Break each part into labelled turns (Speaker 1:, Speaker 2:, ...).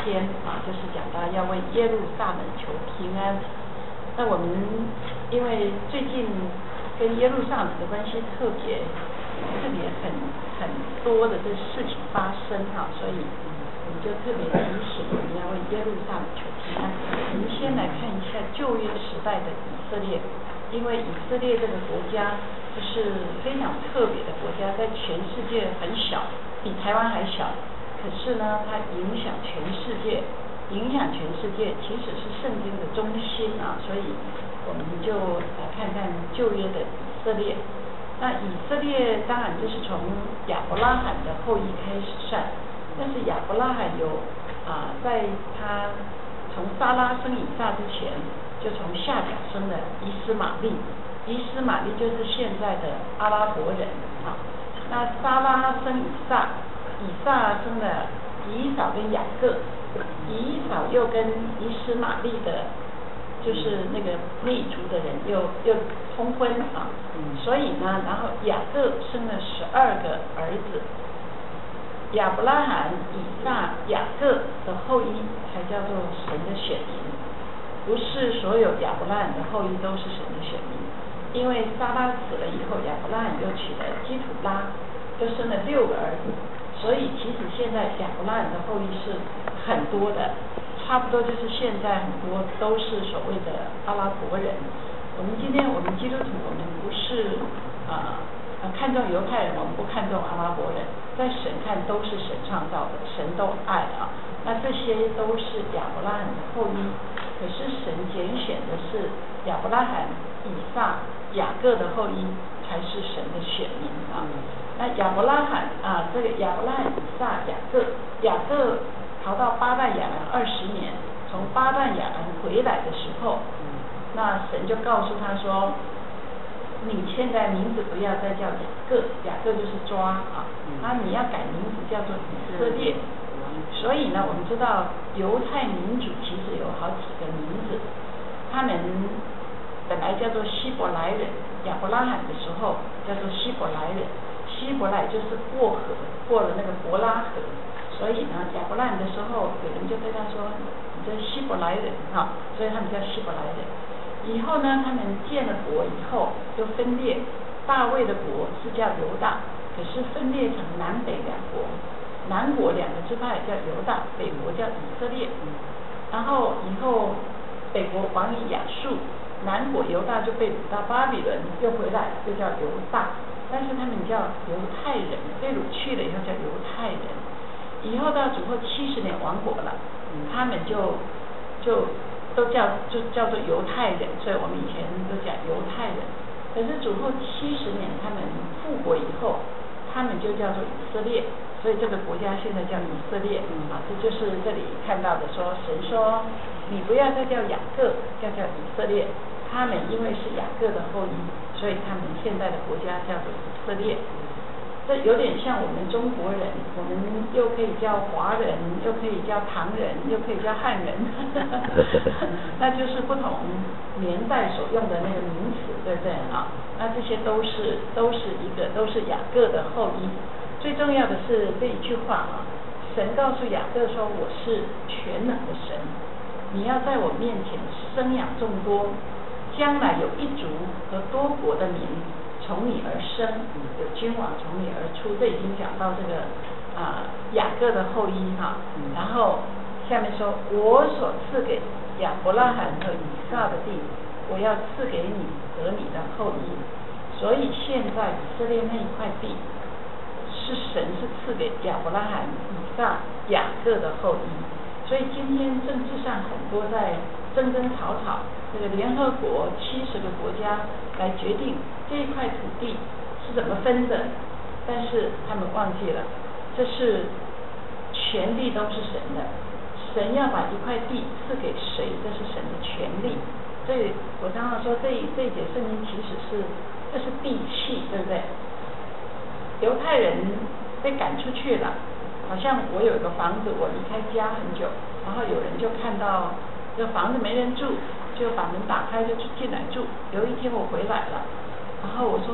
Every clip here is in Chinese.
Speaker 1: 天就是讲到要为耶路撒冷求平安。那我们因为最近跟耶路撒冷的关系特别很多的这事情发生所以我们就特别提醒我们要为耶路撒冷求平安。我们先来看一下旧约时代的以色列，因为以色列这个国家就是非常特别的国家，在全世界很小，比台湾还小，可是呢它影响全世界，其实是圣经的中心所以我们就来看看旧约的以色列。那以色列当然就是从亚伯拉罕的后裔开始算，但是亚伯拉罕有在他从撒拉生以撒之前，就从夏甲生了以斯玛利，以斯玛利就是现在的阿拉伯人那撒拉生以撒，以撒生了以扫跟雅各，以扫又跟以斯玛利的就是那个内族的人又通婚所以呢，然后雅各生了12个儿子，亚伯拉罕、以撒、雅各的后裔才叫做神的选民，不是所有亚伯拉罕的后裔都是神的选民。因为撒拉死了以后，亚伯拉罕又娶了基土拉，又生了6个儿子，所以其实现在亚伯拉罕的后裔是很多的，差不多就是现在很多都是所谓的阿拉伯人。我们今天我们基督徒，我们不是看重犹太人，我们不看重阿拉伯人，在神看都是神创造的，神都爱那这些都是亚伯拉罕的后裔，可是神拣选的是亚伯拉罕、以撒、雅各的后裔才是神的选民那亚伯拉罕这个亚伯拉罕、以撒、雅各逃到巴旦亚兰20年，从巴旦亚兰回来的时候，那神就告诉他说，你现在名字不要再叫雅各，雅各就是抓你要改名字叫做以色列。所以呢，我们知道犹太民族其实有好几个名字，他们本来叫做希伯来人，亚伯拉罕的时候叫做希伯来人，希伯来就是过河，过了那个伯拉河，所以呢，亚伯拉罕的时候，有人就对他说，你这希伯来人所以他们叫希伯来人。以后呢，他们建了国以后就分裂，大卫的国是叫犹大，可是分裂成南北2国，南国2个支派叫犹大，北国叫以色列。然后以后北国王以亚述，南国犹大就被掳到巴比伦，又回来就叫犹大，但是他们叫犹太人，被掳去了以后叫犹太人。以后到主后70年亡国了，他们就都叫做犹太人，所以我们以前都讲犹太人。可是主后70年他们复国以后，他们就叫做以色列，所以这个国家现在叫以色列这就是这里看到的说，神说你不要再叫雅各，要叫以色列。他们因为是雅各的后裔，所以他们现在的国家叫做以色列。这有点像我们中国人，我们又可以叫华人，又可以叫唐人，又可以叫汉人那就是不同年代所用的那个名词，对不对那这些都是雅各的后裔。最重要的是这一句话神告诉雅各说，我是全能的神，你要在我面前生养众多，将来有一族和多国的民从你而生，有君王从你而出。这已经讲到这个雅各的后裔然后下面说，我所赐给亚伯拉罕和以撒的地，我要赐给你和你的后裔。所以现在以色列那一块地是神是赐给亚伯拉罕、以撒、雅各的后裔。所以今天政治上很多在争吵，这个联合国70个国家来决定这一块土地是怎么分的，但是他们忘记了，这是权利都是神的，神要把一块地赐给谁，这是神的权利。所以我常常说这一节圣经其实这是地契，对不对？犹太人被赶出去了，好像我有一个房子，我离开家很久，然后有人就看到这个房子没人住，就把门打开就进来住。有一天我回来了，然后我说这是我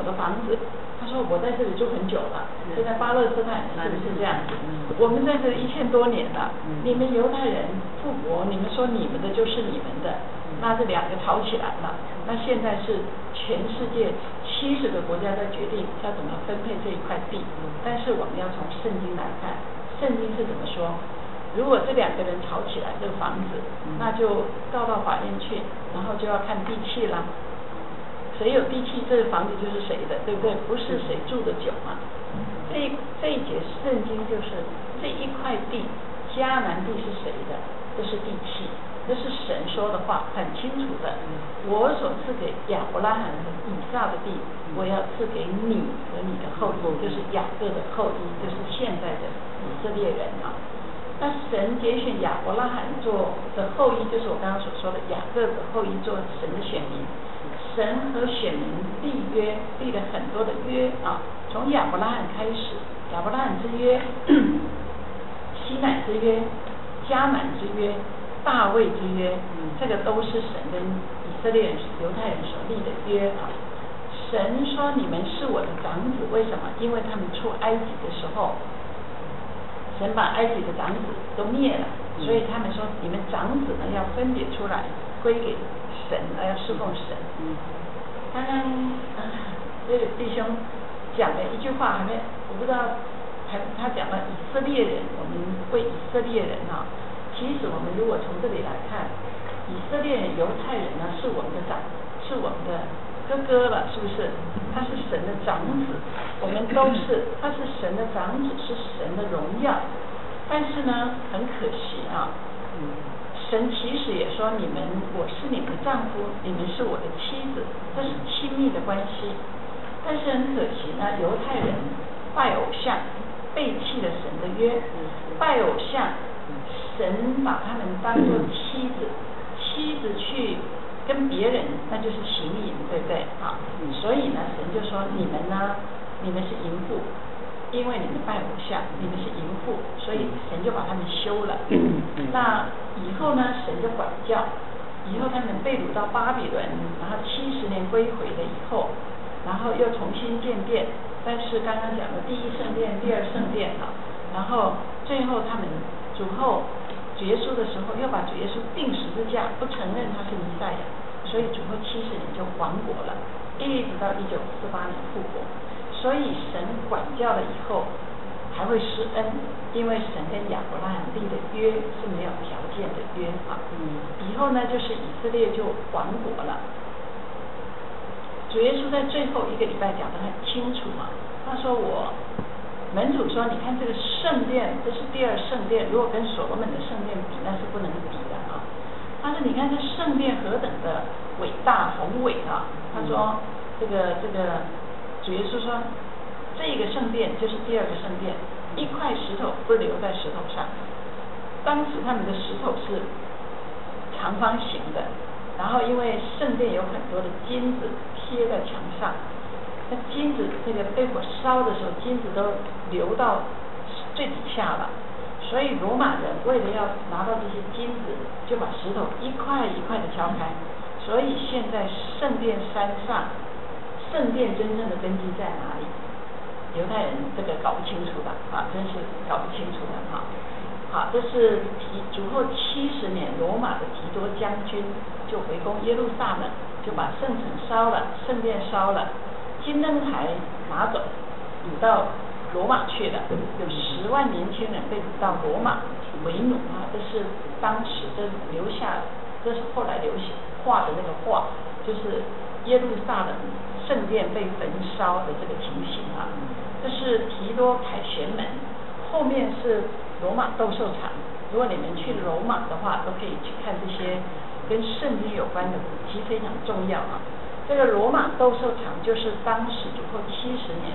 Speaker 1: 我的房子。他说我在这里住很久了，现在巴勒斯坦是不是这样子？我们在这里1000多年了，你们犹太人复国，你们说你们的就是你们的，那这两个吵起来了。那现在是全世界70个国家在决定要怎么分配这一块地，但是我们要从圣经来看，圣经是怎么说？如果这两个人吵起来，这个房子，那就告到法院去，然后就要看地契啦。谁有地契，这个房子就是谁的，对不对？不是谁住的久嘛。这一节圣经就是这一块地，迦南地是谁的？这是地契，这是神说的话，很清楚的。我所赐给亚伯拉罕和以撒的地，我要赐给你和你的后裔，就是雅各的后裔，就是现在的以色列人啊。那神拣选亚伯拉罕做的后裔，就是我刚刚所说的雅各的后裔做神的选民。神和选民立约，立了很多的约啊，从亚伯拉罕开始，亚伯拉罕之约、西乃之约、迦南之约、大卫之约，这个都是神跟以色列人、犹太人所立的约啊。神说你们是我的长子，为什么？因为他们出埃及的时候，神把埃及的长子都灭了，所以他们说你们长子呢要分别出来归给神，要侍奉神。刚刚这个弟兄讲了一句话，还没我不知道，他讲了以色列人，我们为以色列人啊。其实我们如果从这里来看，以色列人、犹太人呢是我们的是我们的哥哥了，是不是？他是神的长子，我们都是，他是神的长子，是神的荣耀。但是呢，很可惜啊。神其实也说我是你们的丈夫，你们是我的妻子，这是亲密的关系。但是很可惜呢，犹太人拜偶像，背弃了神的约，拜偶像，神把他们当作妻子，妻子去跟别人，那就是行淫，对不对？啊，所以呢，神就说你们呢，你们是淫妇。因为你们拜偶像，你们是淫妇，所以神就把他们休了。那以后呢，神就管教，以后他们被掳到巴比伦，然后70年归回了以后，然后又重新建殿。但是刚刚讲的第一圣殿、第二圣殿啊，然后最后他们主耶稣的时候，又把主耶稣钉十字架，不承认他是弥赛亚，所以主后70年就亡国了，一直到1948年复活。所以神管教了以后还会施恩，因为神跟亚伯拉罕立的约是没有条件的约啊。以后呢，就是以色列就亡国了。主耶稣在最后1个礼拜讲得很清楚嘛，他说门主说，你看这个圣殿，这是第二圣殿，如果跟所罗门的圣殿比，那是不能比的啊。他说你看这圣殿何等的伟大宏伟啊。他说这个主耶稣说，这个圣殿就是第二个圣殿，一块石头不留在石头上。当时他们的石头是长方形的，然后因为圣殿有很多的金子贴在墙上，那金子这个被火烧的时候，金子都流到最底下了。所以罗马人为了要拿到这些金子，就把石头一块一块的敲开。所以现在圣殿山上，圣殿真正的根基在哪里？犹太人这个搞不清楚的啊，真是搞不清楚的哈。好，这是主后70年，罗马的提多将军就围攻耶路撒冷，就把圣城烧了，圣殿烧了，金灯台拿走，掳到罗马去了。有10万年轻人被掳到罗马为奴啊，这是当时这留下，这是后来留下画的那个画，就是耶路撒冷圣殿被焚烧的这个情形啊。这是提多凯旋门，后面是罗马斗兽场。如果你们去罗马的话，都可以去看这些跟圣经有关的古迹，非常重要啊。这个罗马斗兽场就是当时主后70年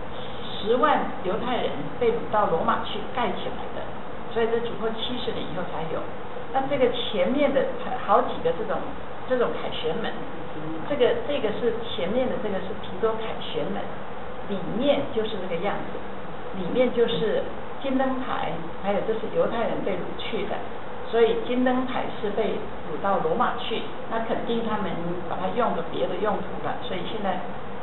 Speaker 1: 10万犹太人被掳到罗马去盖起来的，所以这主后70年以后才有。那这个前面的好几个这种凯旋门，这个是前面的，这个是提多凯旋门，里面就是这个样子，里面就是金灯台，还有这是犹太人被掳去的，所以金灯台是被掳到罗马去，那肯定他们把它用个别的用途了，所以现在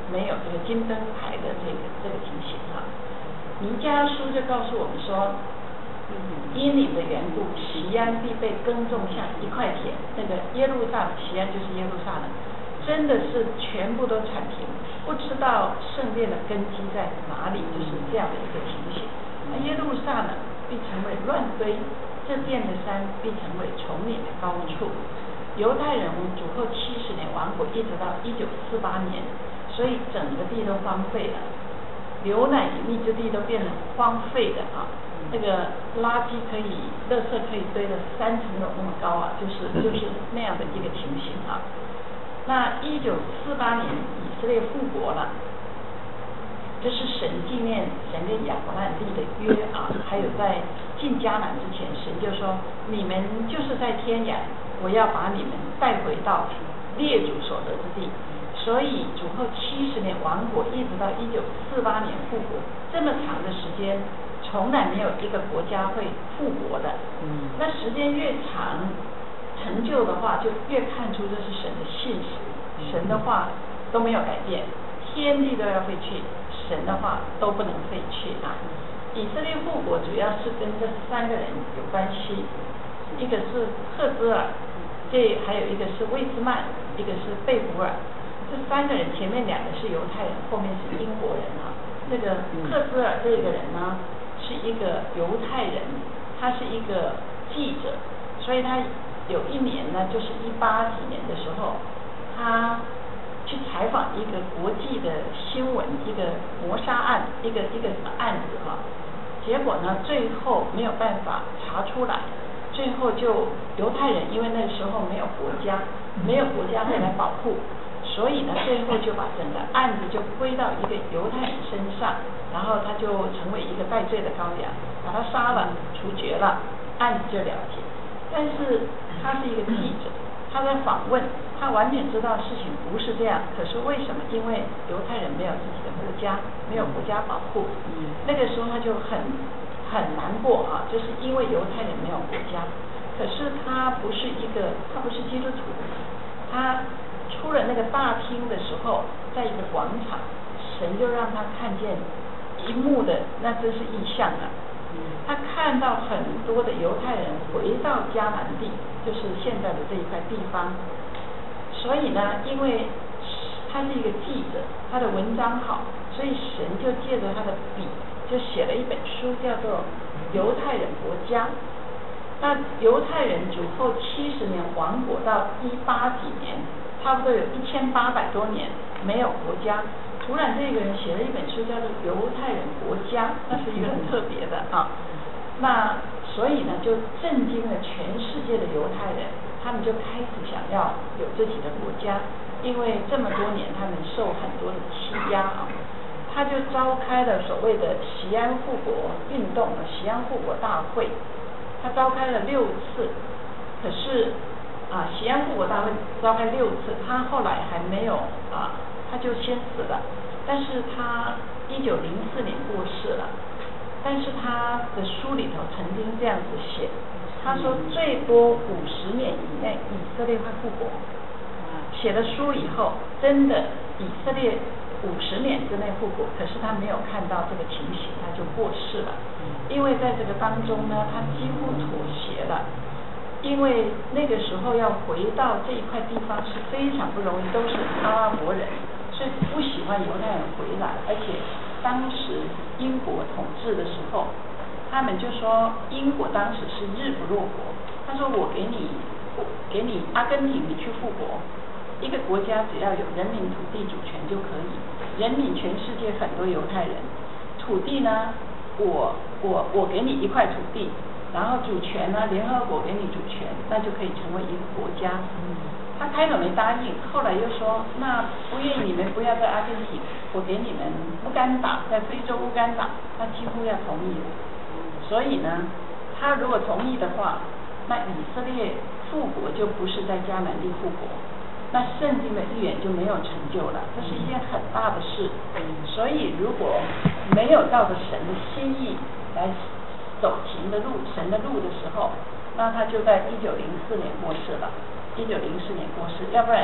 Speaker 1: 没有这个金灯台的这个情形哈。弥迦书就告诉我们说，因你的缘故，锡安必被耕种像一块田。那个耶路撒冷，锡安就是耶路撒冷，真的是全部都铲平，不知道圣殿的根基在哪里，就是这样的一个情形。那耶路撒冷必成为乱堆，这殿的山必成为丛岭的高处。犹太人主后70年亡国，一直到1948年，所以整个地都荒废了，流奶与蜜之地都变成荒废的啊。那个垃圾垃圾可以堆了3层楼那么高啊，就是那样的一个情形啊。那1948年以色列复国了，这是神纪念神跟亚伯兰立的约啊。还有在进迦南之前，神就说你们就是在天涯，我要把你们带回到列祖所得之地。所以主后70年亡国，一直到1948年复国，这么长的时间，从来没有一个国家会复国的。那时间越长，成就的话就越看出这是神的信实，神的话都没有改变，天地都要废去，神的话都不能废去啊。以色列复国主要是跟这3个人有关系，一个是赫兹尔，还有一个是魏兹曼，一个是贝弗尔。这3个人前面2个是犹太人，后面是英国人啊。这个赫兹尔这个人呢，是一个犹太人，他是一个记者，所以他有一年呢，就是18几年的时候，他去采访一个国际的新闻，一个谋杀案，一个什么案子哈。结果呢，最后没有办法查出来，最后就犹太人因为那时候没有国家会来保护，所以呢，最后就把整个案子就归到一个犹太人身上，然后他就成为一个戴罪的羔羊，把他杀了，处决了，案子就了结。但是他是一个记者，他在访问，他完全知道事情不是这样，可是为什么？因为犹太人没有自己的国家，没有国家保护，那个时候他就很难过啊，就是因为犹太人没有国家。可是他不是基督徒，他出了那个大厅的时候，在一个广场，神就让他看见一幕的，那真是异象啊。他看到很多的犹太人回到迦南地，就是现在的这一块地方。所以呢，因为他是一个记者，他的文章好，所以神就借着他的笔，就写了一本书，叫做《犹太人国家》。那犹太人主后70年亡国到18几年，差不多有1800多年没有国家。突然这个人写了一本书叫做《犹太人国家》，那是一个很特别的啊。那所以呢，就震惊了全世界的犹太人，他们就开始想要有自己的国家，因为这么多年他们受很多的欺压啊。他就召开了所谓的锡安复国运动，锡安复国大会。他召开了6次，可是锡安复国大会召开6次，他后来还没有他就先死了。但是他1904年过世了，但是他的书里头曾经这样子写，他说最多50年以内以色列会复国。写了书以后，真的以色列50年之内复国，可是他没有看到这个情形，他就过世了。因为在这个当中呢，他几乎妥协了，因为那个时候要回到这一块地方是非常不容易，都是阿拉伯人，所以不喜欢犹太人回来。而且当时英国统治的时候，他们就说英国当时是日不落国，他说我给你阿根廷，你去复国。一个国家只要有人民、土地主权就可以，人民全世界很多犹太人，土地呢，我给你一块土地，然后主权呢，联合国给你主权，那就可以成为一个国家。他开头没答应，后来又说那不愿意你们不要在阿根廷，我给你们乌干达，在非洲乌干达，他几乎要同意了。所以呢，他如果同意的话，那以色列复国就不是在迦南地复国。那圣经的预言就没有成就了，这是一件很大的事。所以如果没有照着神的心意来走神的路的时候，那他就在1904年过世了。1904年过世，要不然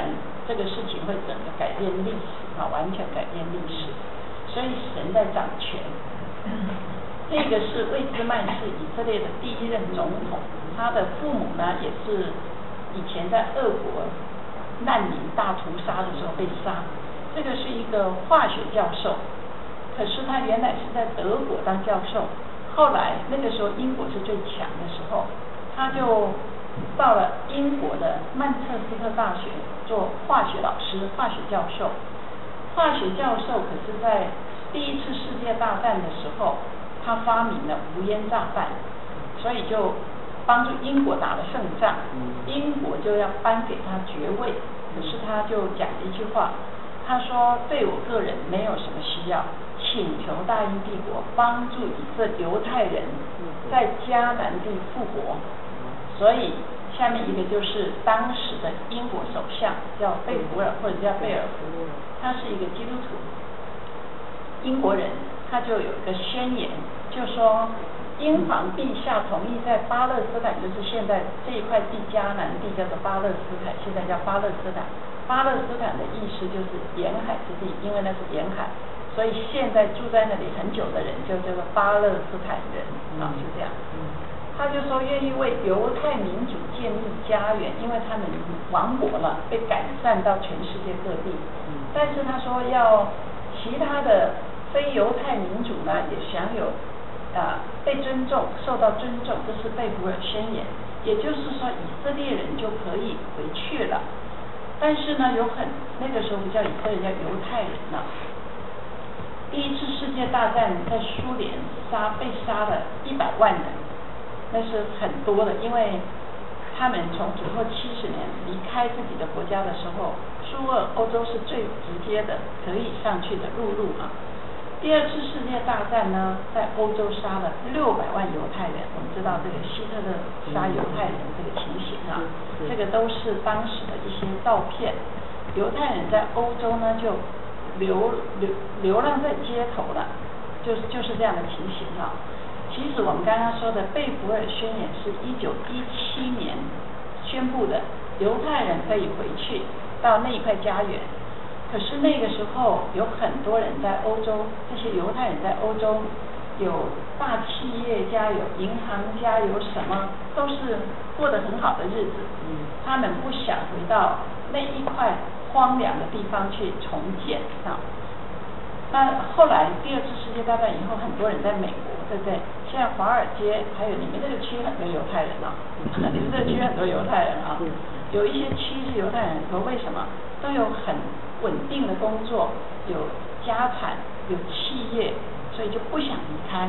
Speaker 1: 这个事情会整个改变历史完全改变历史，所以神在掌权。这个是魏兹曼是以色列的第一任总统，他的父母呢也是以前在俄国难民大屠杀的时候被杀。这个是一个化学教授，可是他原来是在德国当教授，后来那个时候英国是最强的时候，他就到了英国的曼彻斯特大学做化学老师、化学教授。化学教授可是在第一次世界大战的时候，他发明了无烟炸弹，所以就帮助英国打了胜仗，英国就要颁给他爵位，可是他就讲了一句话，他说对我个人没有什么需要，请求大英帝国帮助以色列犹太人在迦南地复活。所以下面一个就是当时的英国首相叫贝福尔或者叫贝尔福，他是一个基督徒英国人，他就有一个宣言，就说英皇陛下同意在巴勒斯坦，就是现在这一块地迦南地叫做巴勒斯坦，现在叫巴勒斯坦。巴勒斯坦的意思就是沿海之地，因为那是沿海，所以现在住在那里很久的人就叫做巴勒斯坦人是这样。他就说愿意为犹太民族建立家园，因为他们亡国了，被赶散到全世界各地。但是他说要其他的非犹太民族呢也享有被尊重、受到尊重，这是贝福尔宣言。也就是说，以色列人就可以回去了。但是呢，那个时候不叫以色列人，叫犹太人了。第一次世界大战在苏联被杀了100万人，那是很多的，因为他们从主后70年离开自己的国家的时候，苏俄欧洲是最直接的可以上去的陆路第二次世界大战呢，在欧洲杀了600万犹太人。我们知道这个希特勒杀犹太人这个情形这个都是当时的一些照片。犹太人在欧洲呢就流浪在街头了，就是这样的情形其实我们刚刚说的贝福尔宣言是1917年宣布的，犹太人可以回去到那一块家园。可是那个时候有很多人在欧洲，这些犹太人在欧洲有大企业家、有银行家、有什么都是过得很好的日子。他们不想回到那一块荒凉的地方去重建那后来第二次世界大战以后，很多人在美国，对不对？现在华尔街还有你们这个区很多犹太人你们这个区很多犹太人有一些区是犹太人，可为什么都有很稳定的工作，有家产，有企业，所以就不想离开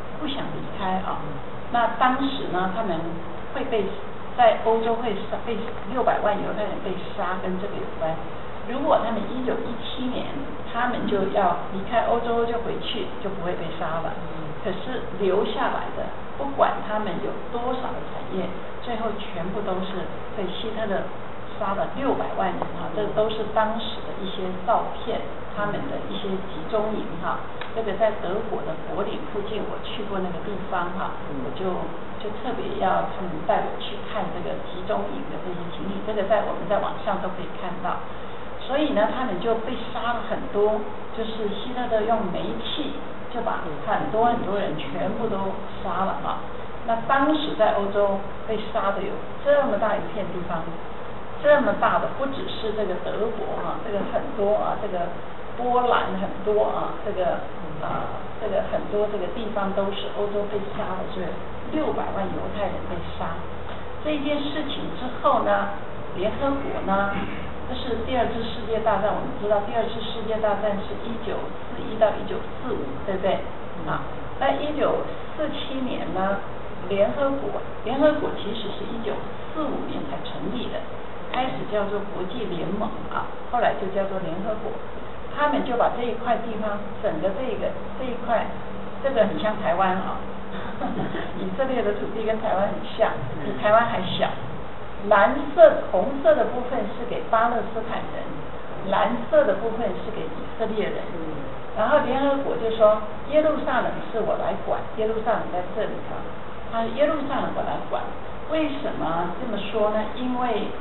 Speaker 1: 那当时呢，他们会在欧洲会被600万犹太人被杀，跟这个有关。如果他们1917年他们就要离开欧洲就回去，就不会被杀了。可是留下来的，不管他们有多少的产业，最后全部都是被希特勒杀了600万人这都是当时的一些照片，他们的一些集中营这个在德国的柏林附近，我去过那个地方我就特别要他们带我去看这个集中营的这些情形，这个我们在网上都可以看到。所以呢，他们就被杀了很多，就是希特勒用煤气就把很多人全部都杀了那当时在欧洲被杀的有这么大一片地方，这么大的不只是这个德国这个很多这个波兰很多这个很多这个地方都是欧洲被杀的，所以600万犹太人被杀。这件事情之后呢，联合国呢，这是第二次世界大战，我们知道第二次世界大战是1941到1945，对不对那1947年呢，联合国其实是1945年才成立的，开始叫做国际联盟后来就叫做联合国。他们就把这一块地方，整个这一块，这个很像台湾以色列的土地跟台湾很像，比台湾还小。红色的部分是给巴勒斯坦人，蓝色的部分是给以色列人。然后联合国就说耶路撒冷是我来管，耶路撒冷在这里耶路撒冷我来管。为什么这么说呢？因为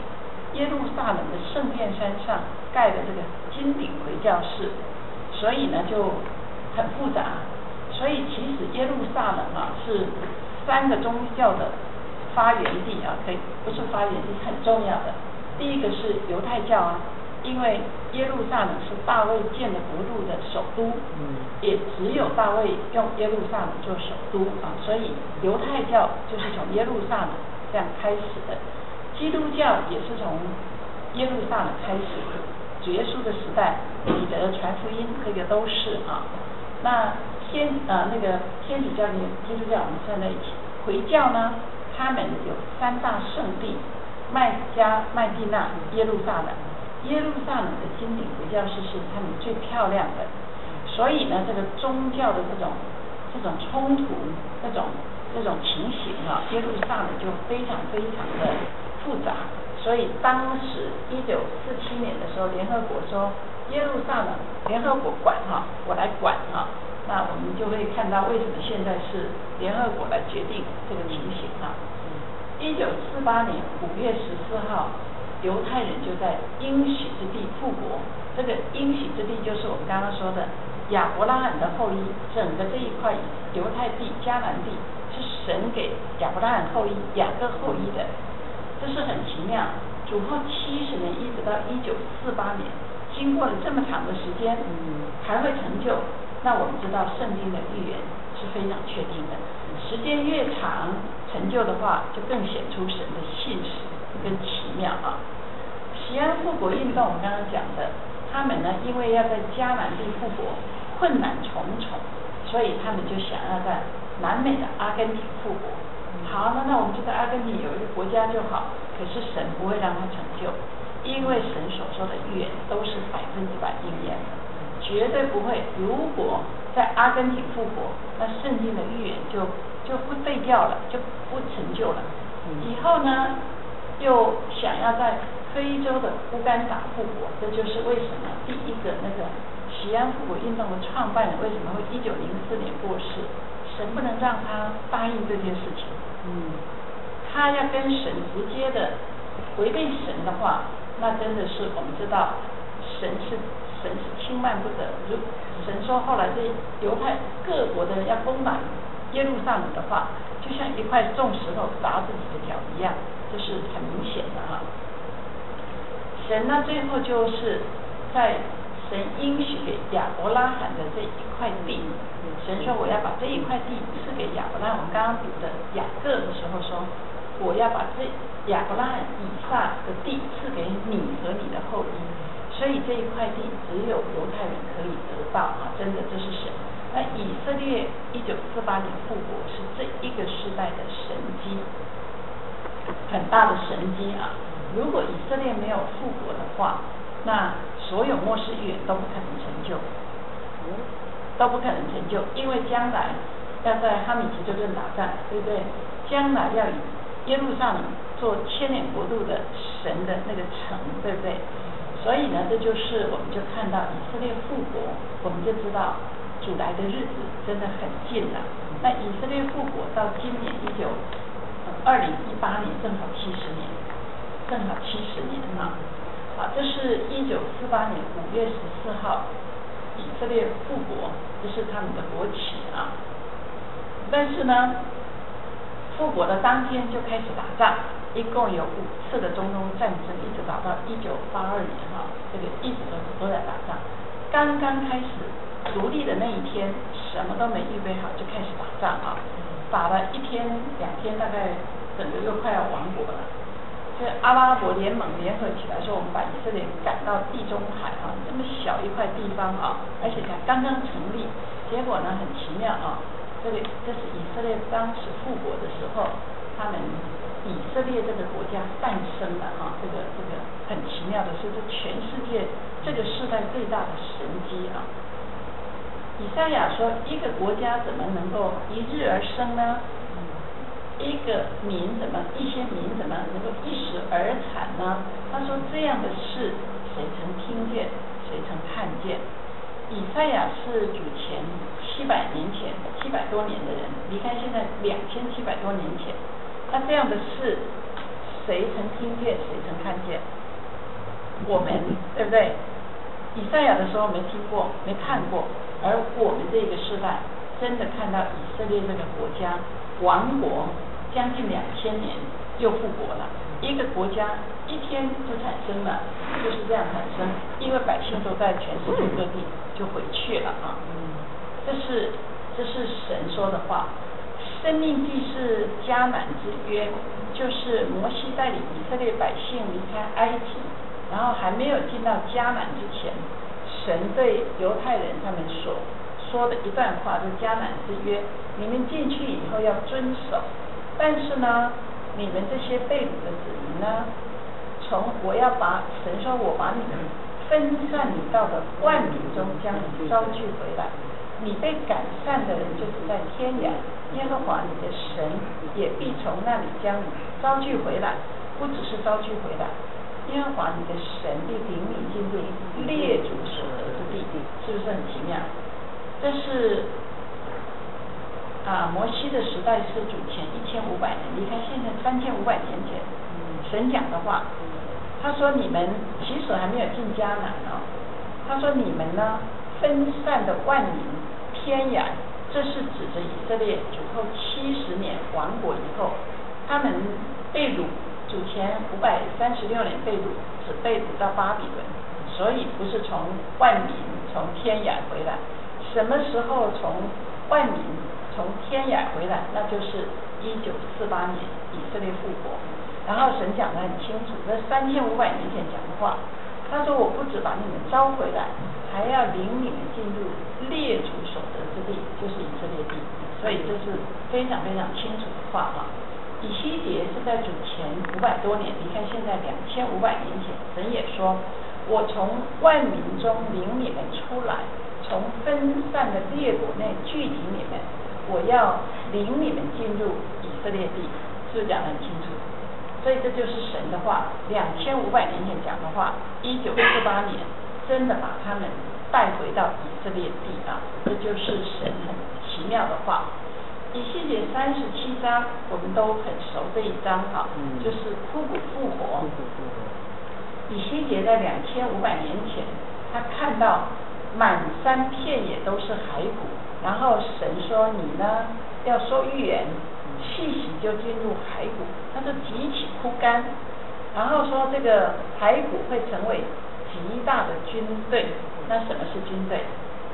Speaker 1: 耶路撒冷的圣殿山上盖的这个金顶回教室，所以呢就很复杂。所以其实耶路撒冷啊是3个宗教的发源地啊，可以不是发源地，很重要的。第一个是犹太教啊，因为耶路撒冷是大卫建的国度的首都，也只有大卫用耶路撒冷做首都啊，所以犹太教就是从耶路撒冷这样开始的。基督教也是从耶路撒冷开始的，主耶稣的时代，彼得传福音，这个都是啊。那那个天主教跟基督教我们算在一起。回教呢，他们有3大圣地，麦加、麦地那、耶路撒冷。耶路撒冷的金顶回教室是他们最漂亮的，所以呢，这个宗教的这种冲突，这种情形啊，耶路撒冷就非常非常的复杂。所以当时1947年的时候，联合国说耶路撒冷联合国管哈，我来管哈，那我们就会看到为什么现在是联合国来决定这个情形哈。1948年5月14号，犹太人就在应许之地复国。这个应许之地就是我们刚刚说的亚伯拉罕的后裔，整个这一块犹太地、迦南地是神给亚伯拉罕后裔、雅各后裔的，这是很奇妙。主后70年一直到1948年，经过了这么长的时间，还会成就。那我们知道圣经的预言是非常确定的，时间越长，成就的话就更显出神的信实跟奇妙啊。西安复国运动我们刚刚讲的，他们呢因为要在迦南地复国，困难重重，所以他们就想要在南美的阿根廷复国。好，那我们就在阿根廷有一个国家就好，可是神不会让他成就，因为神所说的预言都是100%应验的，绝对不会。如果在阿根廷复活，那圣经的预言就不废掉了，就不成就了。以后呢，又想要在非洲的乌干达复活，这就是为什么第一个那个西安复国运动的创办人为什么会1904年过世，神不能让他答应这件事情。他要跟神直接的违背神的话，那真的是我们知道神是轻慢不得。神说后来这犹太各国的人要攻打耶路撒冷的话，就像一块重石头砸自己的脚一样，这是很明显的哈。神呢最后就是在神应许给亚伯拉罕的这一块地，神说我要把这一块地赐给亚伯拉罕。我们刚刚读的雅各的时候说，我要把这亚伯拉罕以撒的地赐给你和你的后裔，所以这一块地只有犹太人可以得到啊！真的，这是神。那以色列1948年复国是这一个时代的神迹，很大的神迹啊！如果以色列没有复国的话，那所有末世预言都不可能成就，都不可能成就，因为将来要在哈米吉多顿打仗，对不对？将来要以耶路撒冷做千年国度的神的那个城，对不对？所以呢，这就是我们就看到以色列复国，我们就知道主来的日子真的很近了。那以色列复国到今年2018年，正好70年，正好70年啊！啊，这是1948年5月14号，以色列复国，这是他们的国旗啊。但是呢，复国的当天就开始打仗，一共有5次的中东战争，一直打到1982年哈，这个一直都在打仗。刚刚开始独立的那一天，什么都没预备好就开始打仗啊，打了1天2天，大概整个又快要亡国了。这阿拉伯联盟联合起来说，我们把以色列赶到地中海啊，这么小一块地方啊，而且才刚刚成立，结果呢很奇妙啊，这是以色列当时复国的时候，他们以色列这个国家诞生了啊，这个很奇妙的是，这全世界这个世代最大的神迹啊。以赛亚说，一个国家怎么能够一日而生呢？一些民怎么能够一时而产呢？他说这样的事，谁曾听见？谁曾看见？以赛亚是主前700年前，700多年的人，离开现在2700多年前。那这样的事，谁曾听见？谁曾看见？ 我们对不对？以赛亚的时候没听过，没看过，而我们这个世代真的看到以色列这个国家亡国将近2000年又复国了，一个国家一天就产生了，就是这样产生，因为百姓都在全世界各地就回去了啊。这是神说的话。申命记是迦南之约，就是摩西带领以色列百姓离开埃及，然后还没有进到迦南之前，神对犹太人他们所说的一段话，就是迦南之约，你们进去以后要遵守，但是呢，你们这些被掳的子民呢，我要把神说，我把你们分散你到的万民中将你招聚回来。你被赶散的人，就是在天涯，耶和华你的神也必从那里将你招聚回来，不只是招聚回来，耶和华你的神必领你进入列祖所得之地，是不是很奇妙？这是摩西的时代是主前1500年，离开现在3500年前，神讲的话，他说你们其实还没有进迦南哦，他说你们呢分散的万民偏远，这是指着以色列主后70年亡国以后，他们被掳，主前536年被掳，只被掳到巴比伦，所以不是从万民从天涯回来。什么时候从万民从天涯回来？那就是1948年以色列复国。然后神讲得很清楚，这3500年前讲的话，他说我不只把你们招回来，还要领你们进入列祖所得之地，就是以色列地。所以这是非常非常清楚的话啊。以西结是在主前500多年，离开现在2500年前，神也说，我从万民中领你们出来，从分散的列国内聚集你们，我要领你们进入以色列地，是不是讲得很清楚？所以这就是神的话，2500年前讲的话，1948年真的把他们带回到以色列地啊，这就是神很奇妙的话。以西结37章我们都很熟这一章啊，就是枯骨复活。以西结在2500年前，他看到满山遍野都是骸骨，然后神说你呢要说预言，气息就进入骸骨，它就极其枯干，然后说这个骸骨会成为极大的军队。那什么是军队？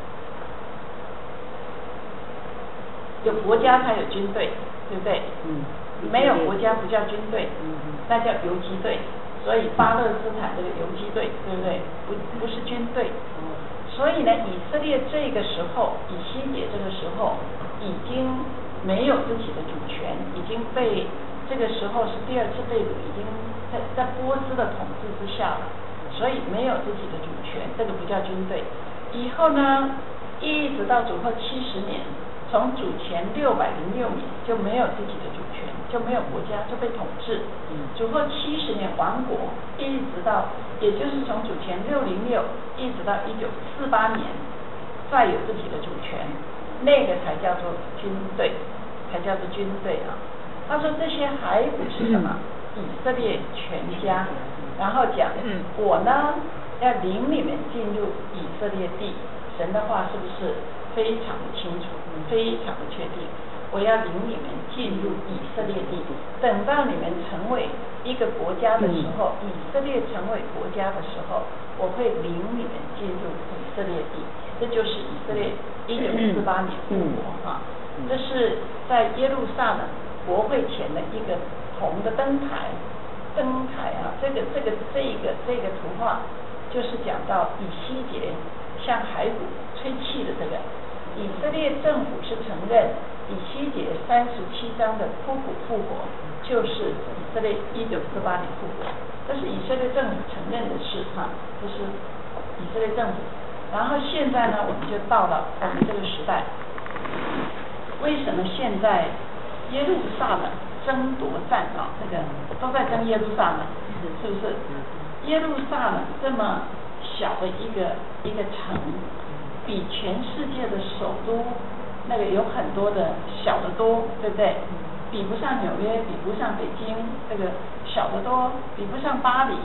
Speaker 1: 有国家才有军队，对不对？没有国家不叫军队，那叫游击队。所以巴勒斯坦这个游击队，对不对？不是军队。所以呢，以色列这个时候，以西结这个时候已经没有自己的主权，已经被这个时候是第二次被掳，已经在波斯的统治之下了，所以没有自己的主权，这个不叫军队。以后呢，一直到主后70年，从主前606年就没有自己的主权，就没有国家，就被统治。主后70年亡国，一直到也就是从主前606一直到1948年再有自己的主权，那个才叫做军队，才叫做军队啊。他说这些骸骨是什么？以色列全家。然后讲，我呢要领你们进入以色列地。神的话是不是非常的清楚，非常的确定？我要领你们进入以色列地，等到你们成为一个国家的时候，以色列成为国家的时候，我会领你们进入以色列地。这就是以色列1948年复国啊。这是在耶路撒冷国会前的一个铜的灯台啊，这个图画就是讲到以西结向骸骨吹气的这个。以色列政府是承认以西结37章的枯骨复活就是以色列1948年复活，这是以色列政府承认的事哈，这是以色列政府。然后现在呢，我们就到了我们这个时代。为什么现在耶路撒冷争夺战啊，这个都在争耶路撒冷，是不是？耶路撒冷这么小的一个城，比全世界的首都那个有很多的小的多，对不对？比不上纽约，比不上北京，这个小的多，比不上巴黎，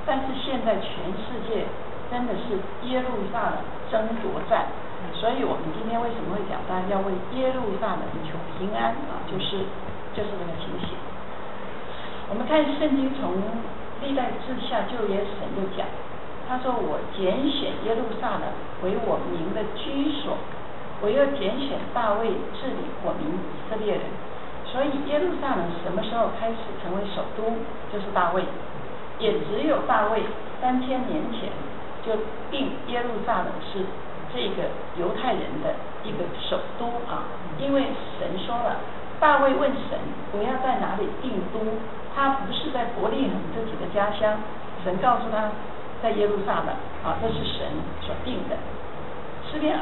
Speaker 1: 但是现在全世界真的是耶路撒冷争夺战，所以我们今天为什么会讲大家要为耶路撒冷求平安啊？就是这个情形。我们看圣经从历代志下旧约神就讲，他说我拣选耶路撒冷为我名的居所，我又拣选大卫治理我民以色列人。所以耶路撒冷什么时候开始成为首都？就是大卫，也只有大卫3000年前就定耶路撒冷是这个犹太人的一个首都啊。因为神说了，大卫问神我要在哪里定都，他不是在伯利恒自己的家乡，神告诉他在耶路撒冷啊，这是神所定的。诗篇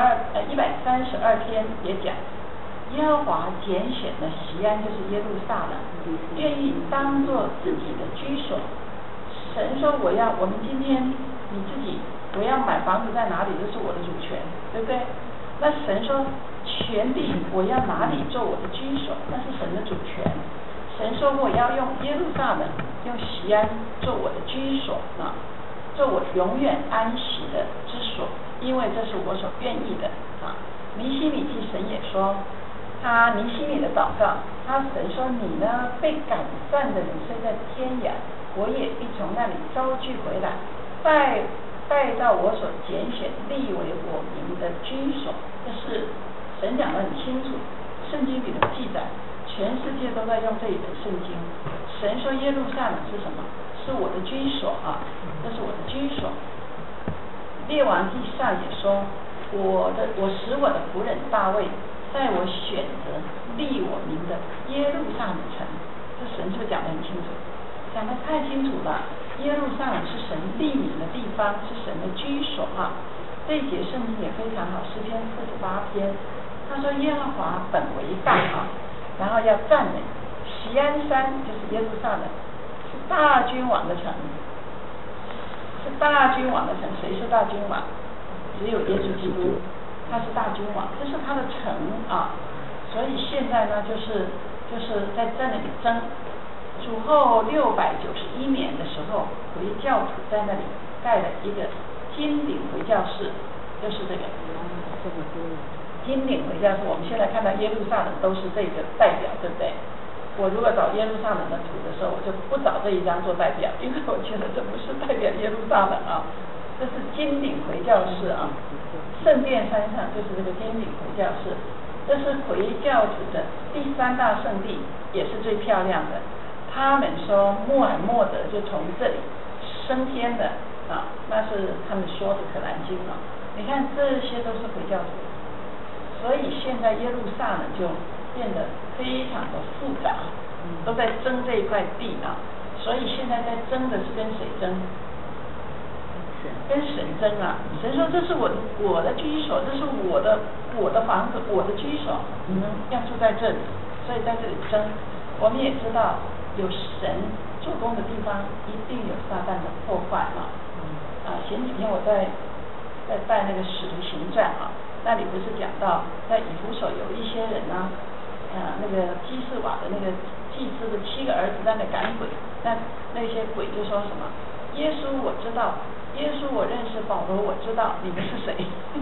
Speaker 1: 132篇也讲，耶和华拣选了锡安，就是耶路撒冷，愿意当作自己的居所。神说我们今天你自己我要买房子在哪里，这是我的主权，对不对？那神说全地我要哪里做我的居所，那是神的主权。神说我要用耶路撒冷，用锡安做我的居所啊，做我永远安息的之所，因为这是我所愿意的啊。尼希米记神也说，他尼希米的祷告，他神说你呢被赶散的人身在天涯，我也必从那里招聚回来，带到我所拣选立为我名的居所。这是神讲得很清楚，圣经里的记载，全世界都在用这一本圣经。神说耶路撒冷是什么？是我的居所啊，这是我的居所。列王记下也说，我使我的仆人大卫在我选择立我名的耶路撒冷城，这神是不是讲得很清楚？讲得太清楚了。耶路撒冷是神立名的地方，是神的居所啊。这一节圣经也非常好，诗篇48篇，他说耶和华本为大啊，然后要赞美锡安山，就是耶路撒冷，是大君王的城，是大君王的城。谁是大君王？只有耶稣基督，他是大君王，这是他的城啊。所以现在呢，就是在那里争。主后691年的时候，回教徒在那里盖了一个金顶回教寺，就是这个金顶回教寺。我们现在看到耶路撒冷都是这个代表，对不对？我如果找耶路撒冷的图的时候，我就不找这一张做代表，因为我觉得这不是代表耶路撒冷啊，这是金顶回教寺啊。圣殿山上就是这个金顶回教寺，这是回教徒的第3大圣地，也是最漂亮的。他们说穆罕默德就从这里升天的啊，那是他们说的可兰经啊。你看这些都是回教徒，所以现在耶路撒冷就变得非常的复杂，都在争这一块地啊。所以现在在争的是跟谁争？跟神争啊！神说这是我的居所，这是我的房子，我的居所，你们要住在这里，所以在这里争。我们也知道，有神做工的地方，一定有撒旦的破坏啊。前几天我在带那个使徒行传啊，那里不是讲到在以弗所有一些人呢，那个基士瓦的那个祭司的7个儿子在那赶鬼，那些鬼就说什么？耶稣我知道，耶稣我认识，保罗我知道，你们是谁？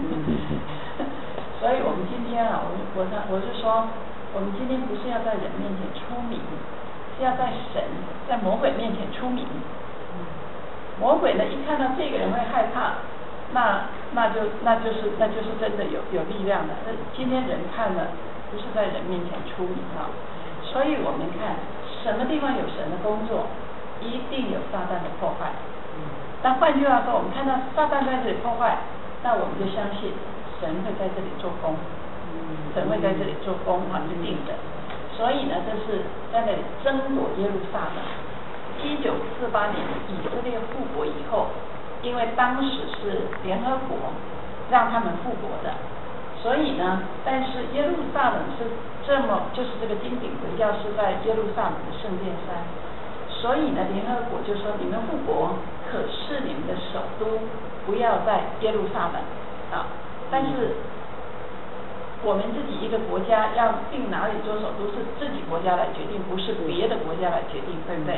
Speaker 1: 所以我们今天啊，我是说，我们今天不是要在人面前出名，是要在神、在魔鬼面前出名。魔鬼呢，一看到这个人会害怕，那就是真的有力量的。今天人看了，不是在人面前出名啊。所以我们看什么地方有神的工作，一定有撒旦的破坏。但换句话说，我们看到撒旦在这里破坏，那我们就相信神会在这里做工，神会在这里做工啊，一定的。所以呢，这是在那里争夺耶路撒冷。1948年以色列复国以后，因为当时是联合国让他们复国的，所以呢，但是耶路撒冷是就是这个金顶回教是在耶路撒冷的圣殿山，所以呢，联合国就说你们复国，可是你们的首都不要在耶路撒冷啊。但是我们自己一个国家要定哪里做首都，是自己国家来决定，不是别的国家来决定，对不对？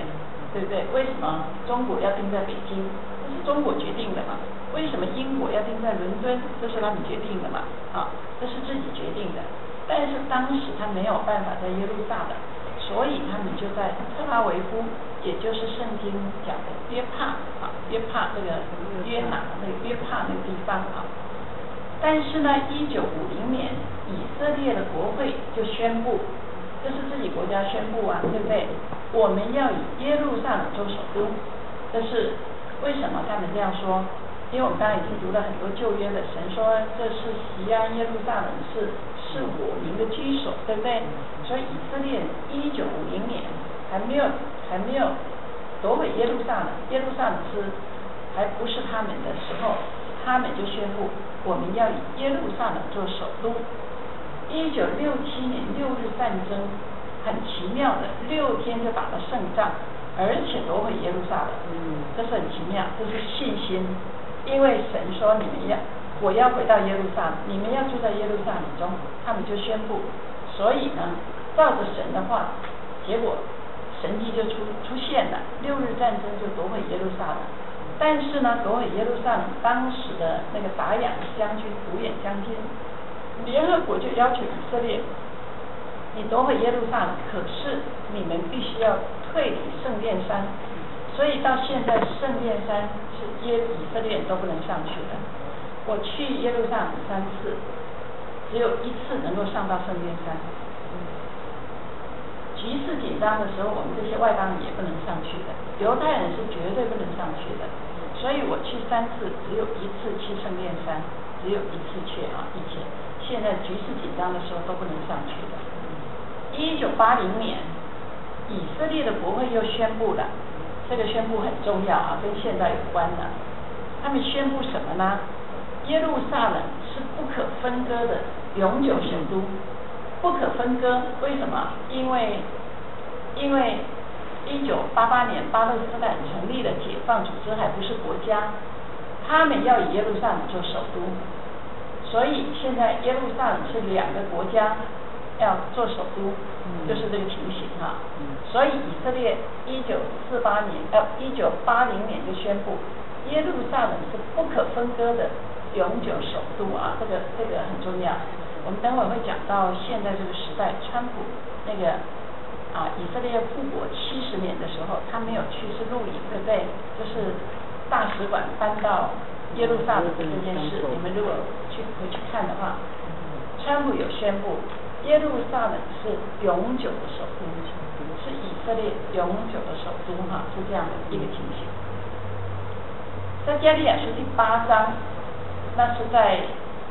Speaker 1: 对不对？为什么中国要定在北京？这是中国决定的嘛？为什么英国要定在伦敦？这是他们决定的嘛？这是自己决定的。但是当时他没有办法在耶路撒冷，所以他们就在特拉维夫，也就是圣经讲的约帕约帕那个约拿那个约帕那个地方但是呢，1950年以色列的国会就宣布，这是自己国家宣布啊，对不对？我们要以耶路撒冷做首都。这是为什么他们这样说？因为我们刚才已经读了很多旧约的，神说这是锡安耶路撒冷是我民的居所，对不对？所以以色列1950年还没有夺回耶路撒冷，耶路撒冷还不是他们的时候，他们就宣布我们要以耶路撒冷做首都。1967年6日战争很奇妙的6天就打了胜仗，而且夺回耶路撒冷，这是很奇妙，这是信心。因为神说我要回到耶路撒冷，你们要住在耶路撒冷中，他们就宣布。所以呢，照着神的话，结果神迹就出现了，6日战争就夺回耶路撒冷。但是呢，夺回耶路撒冷当时的那个达雅将军、独眼将军，联合国就要求以色列，你夺回耶路撒冷，可是你们必须要退离圣殿山。所以到现在圣殿山是以色列人都不能上去的。我去耶路撒冷3次，只有1次能够上到圣殿山。局势紧张的时候，我们这些外邦人也不能上去的，犹太人是绝对不能上去的。所以我去3次，只有1次去圣殿山，只有1次去以前。现在局势紧张的时候都不能上去的。1980年，以色列的国会又宣布了。这个宣布很重要跟现在有关的。他们宣布什么呢？耶路撒冷是不可分割的永久首都，不可分割。为什么？因为1988年巴勒斯坦成立了解放组织，还不是国家，他们要以耶路撒冷做首都，所以现在耶路撒冷是2个国家要做首都，就是这个情形所以以色列1980年就宣布，耶路撒冷是不可分割的永久首都这个很重要。我们等会会讲到现在这个时代，川普那个以色列复国70年的时候，他没有去是录影，对不对？就是大使馆搬到耶路撒冷这件事，你们如果回去看的话，川普有宣布耶路撒冷是永久的首都，是以色列永久的首都是这样的一个情形。撒迦利亚书第8章，那是在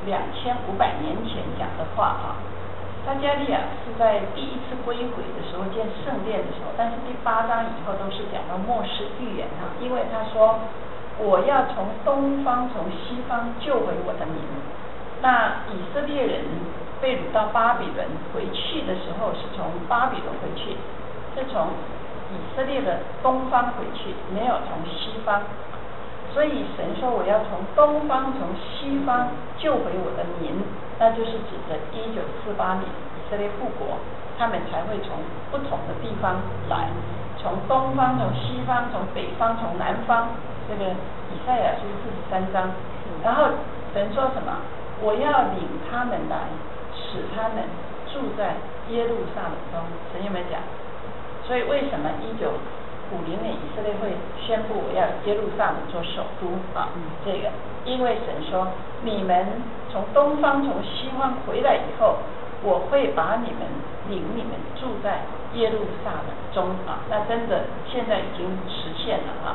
Speaker 1: 2500年前讲的话撒迦利亚是在第1次归回的时候建圣殿的时候，但是第8章以后都是讲到末世预言因为他说我要从东方从西方救回我的民。那以色列人被掳到巴比伦回去的时候，是从巴比伦回去，是从以色列的东方回去，没有从西方。所以神说我要从东方从西方救回我的民，那就是指着1948年以色列复国，他们才会从不同的地方来，从东方从西方从北方从南方。这个以赛亚书43章，然后神说什么？我要领他们来，使他们住在耶路撒冷中。神有没有讲？所以为什么1950年以色列会宣布我要耶路撒冷做首都这个因为神说你们从东方从西方回来以后，我会把你们领你们住在耶路撒冷中那真的现在已经实现了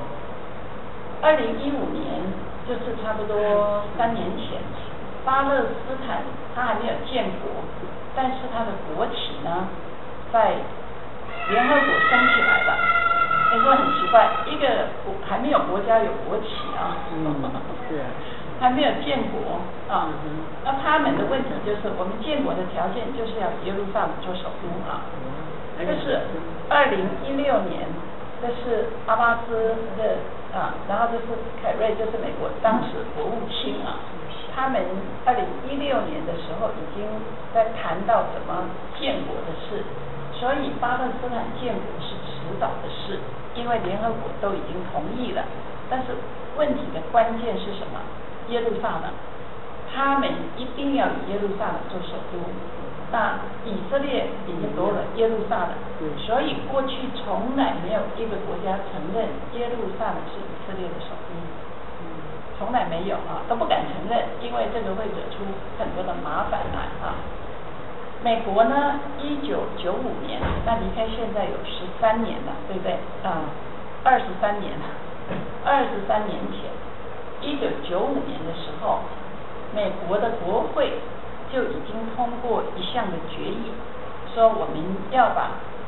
Speaker 1: 2015年就是差不多3年前，巴勒斯坦它还没有建国，但是它的国旗呢在联合国升起来了。你说很奇怪，一个还没有国家有国旗
Speaker 2: 是
Speaker 1: 还没有建国那他们的问题就是我们建国的条件就是要耶路撒冷做首都这是2016年，这是阿巴斯的然后这是凯瑞，就是美国当时国务卿他们2016年的时候已经在谈到怎么建国的事，所以巴勒斯坦建国是迟早的事因为联合国都已经同意了，但是问题的关键是什么？耶路撒冷，他们一定要以耶路撒冷做首都。那以色列已经夺了耶路撒冷，所以过去从来没有一个国家承认耶路撒冷是以色列的首都，从来没有啊，都不敢承认，因为这个会惹出很多的麻烦来啊。美国呢，1995年，那离开现在有13年了，对不对？23年了，23年前，1995年的时候，美国的国会就已经通过一项的决议，说我们要把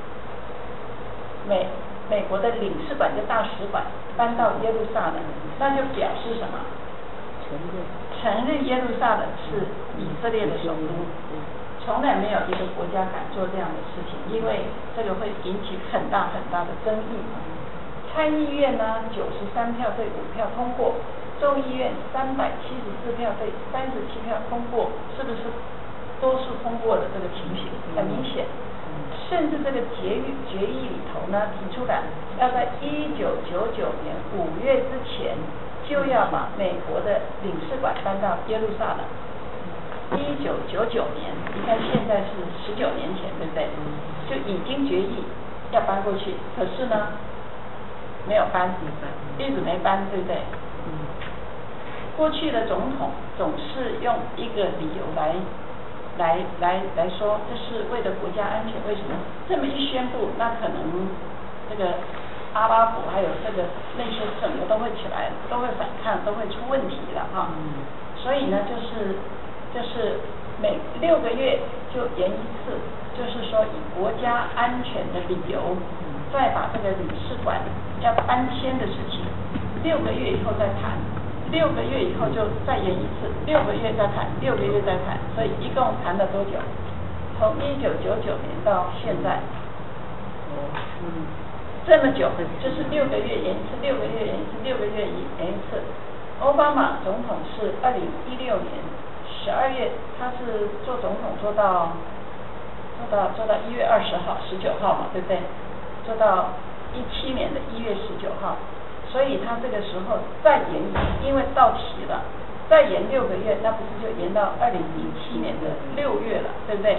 Speaker 1: 美国的领事馆、大使馆搬到耶路撒冷，那就表示什么？承认耶路撒冷是以色列的首都。从来没有一个国家敢做这样的事情，因为这个会引起很大很大的争议。参议院呢，93票对5票通过，众议院374票对37票通过，是不是多数通过的这个情形？很明显。甚至这个决议里头呢，提出来要在1999年5月之前就要把美国的领事馆搬到耶路撒冷。1999年，你看现在是19年前，对不对？就已经决议要搬过去，可是呢，没有搬，一直没搬，对不对？过去的总统总是用一个理由来说，这是为了国家安全。为什么这么一宣布，那可能这个阿拉伯还有这个那些整个都会起来，都会反抗，都会出问题了哈。所以呢，就是每6个月就延一次，就是说以国家安全的理由，再把这个领事馆要搬迁的事情，6个月以后再谈，6个月以后就再延一次，6个月再谈，6个月再谈，所以一共谈了多久？从1999年到现在，这么久，就是6个月延一次，6个月延一次，6个月延一次。奥巴马总统是2016年12月，他是做总统做到1月20号、19号嘛，对不对？做到17年的1月19号，所以他这个时候再延，因为到期了，再延6个月，那不是就延到2007年的6月了，对不对？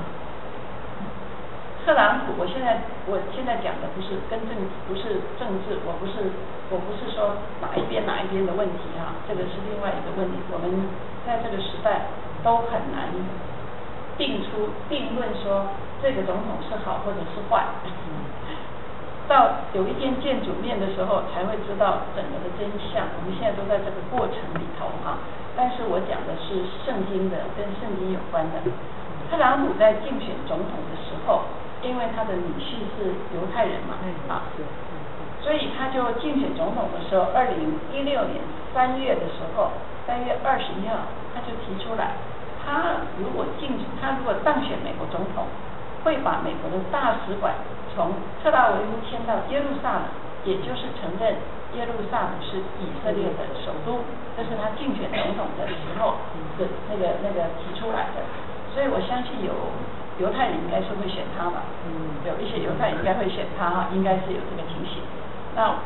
Speaker 1: 特朗普，我现在讲的不是不是政治，我不是说哪一边的问题哈，这个是另外一个问题。我们在这个时代都很难定论说这个总统是好或者是坏，到有一天见主面的时候才会知道整个的真相。我们现在都在这个过程里头哈，但是我讲的是圣经的，跟圣经有关的。特朗普在竞选总统的时候，因为他的女婿是犹太人嘛，所以他就竞选总统的时候，2016年3月的时候，3月21号，他就提出来，他如果当选美国总统，会把美国的大使馆从特拉维夫迁到耶路撒冷，也就是承认耶路撒冷是以色列的首都，这是他竞选总统的时候的那个提出来的。所以我相信有犹太人应该是会选他吧，有一些犹太人应该会选他哈，应该是有这个情形。那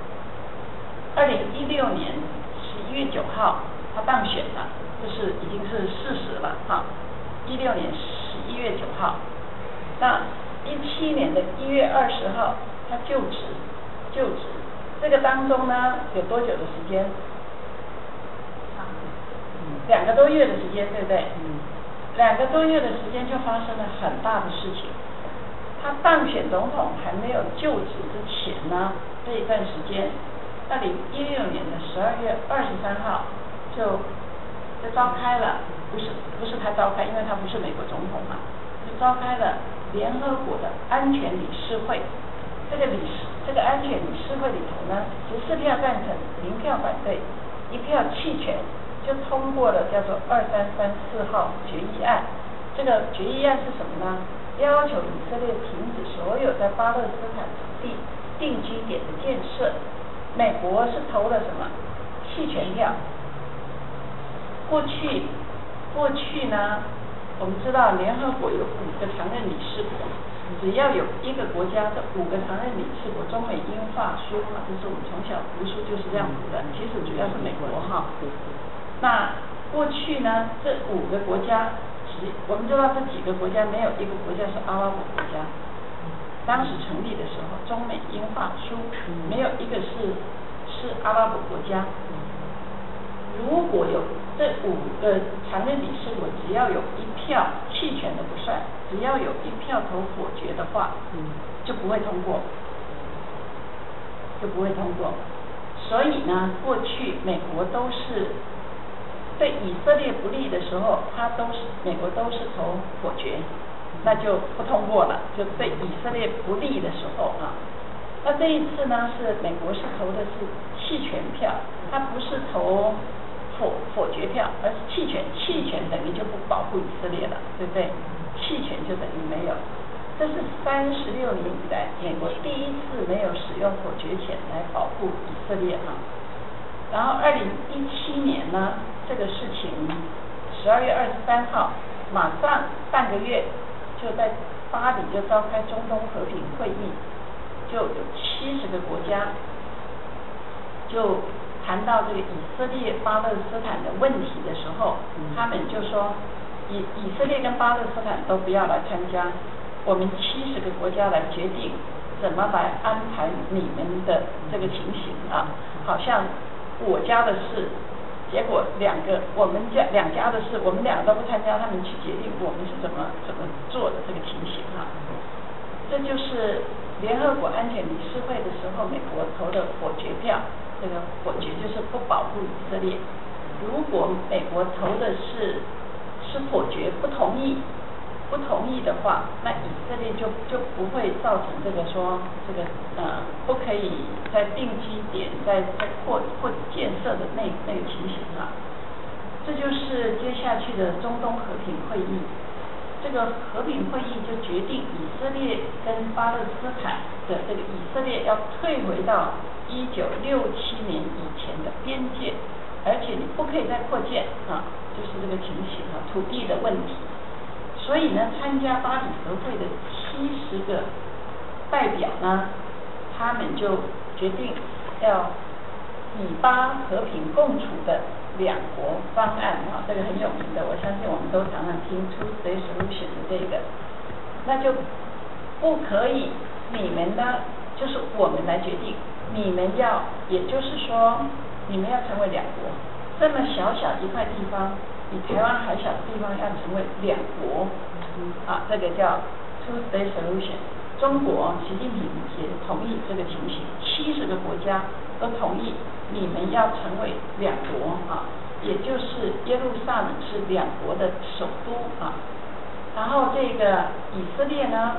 Speaker 1: 2016年11月9号他当选了，这是已经是事实了哈。16年11月9号，那17年的1月20号他就职，这个当中呢有多久的时间？2个多月的时间，对不对？2个多月的时间就发生了很大的事情。他当选总统还没有就职之前呢，这一段时间，2016年的12月23号就召开了，不是他召开，因为他不是美国总统嘛，就召开了联合国的安全理事会。这个安全理事会里头呢，14票赞成，0票反对，1票弃权，就通过了叫做2334号决议案。这个决议案是什么呢？要求以色列停止所有在巴勒斯坦土地定居点的建设。美国是投了什么？弃权票。过去呢，我们知道联合国有5个常任理事国， 只要有一个国家这5个常任理事国，中美英法苏嘛，这是我们从小读书就是这样子的。其实主要是美国哈。那过去呢，这5个国家，我们知道这几个国家没有一个国家是阿拉伯国家。当时成立的时候，中美英法苏没有一个是阿拉伯国家。如果有这5个常任理事国，只要有1票弃权的不算，只要有1票投否决的话，就不会通过，就不会通过。所以呢，过去美国都是对以色列不利的时候，美国都是投否决，那就不通过了。就对以色列不利的时候啊，那这一次呢，是美国是投的是弃权票，它不是投否决票，而是弃权。弃权等于就不保护以色列了，对不对？弃权就等于没有。这是36年以来美国第一次没有使用否决权来保护以色列啊。然后2017年呢，这个事情12月23号，马上半个月就在巴黎就召开中东和平会议，就有70个国家就谈到这个以色列巴勒斯坦的问题的时候，他们就说以色列跟巴勒斯坦都不要来参加，我们70个国家来决定怎么来安排你们的这个情形啊，好像我家的事，结果我们两家的事，我们2个都不参加，他们去决定我们是怎么做的这个情形啊。这就是联合国安全理事会的时候，美国投的否决票，这个否决就是不保护以色列。如果美国投的是否决，不同意的话，那以色列就不会造成这个说这个不可以在定基点在扩建设的那个情形啊。这就是接下去的中东和平会议。这个和平会议就决定以色列跟巴勒斯坦的这个以色列要退回到1967年以前的边界，而且你不可以再扩建啊，就是这个情形啊，土地的问题。所以呢，参加巴黎和会的70个代表呢，他们就决定要以巴和平共处的2国方案啊，这个很有名的，我相信我们都常常听 Two-State Solution 的这个，那就不可以，你们呢就是我们来决定，你们也就是说你们要成为2国，这么小小一块地方，比台湾还小的地方要成为2国啊，这个叫 Two-State Solution。中国习近平也同意这个情形，70个国家都同意你们要成为2国啊，也就是耶路撒冷是2国的首都啊。然后这个以色列呢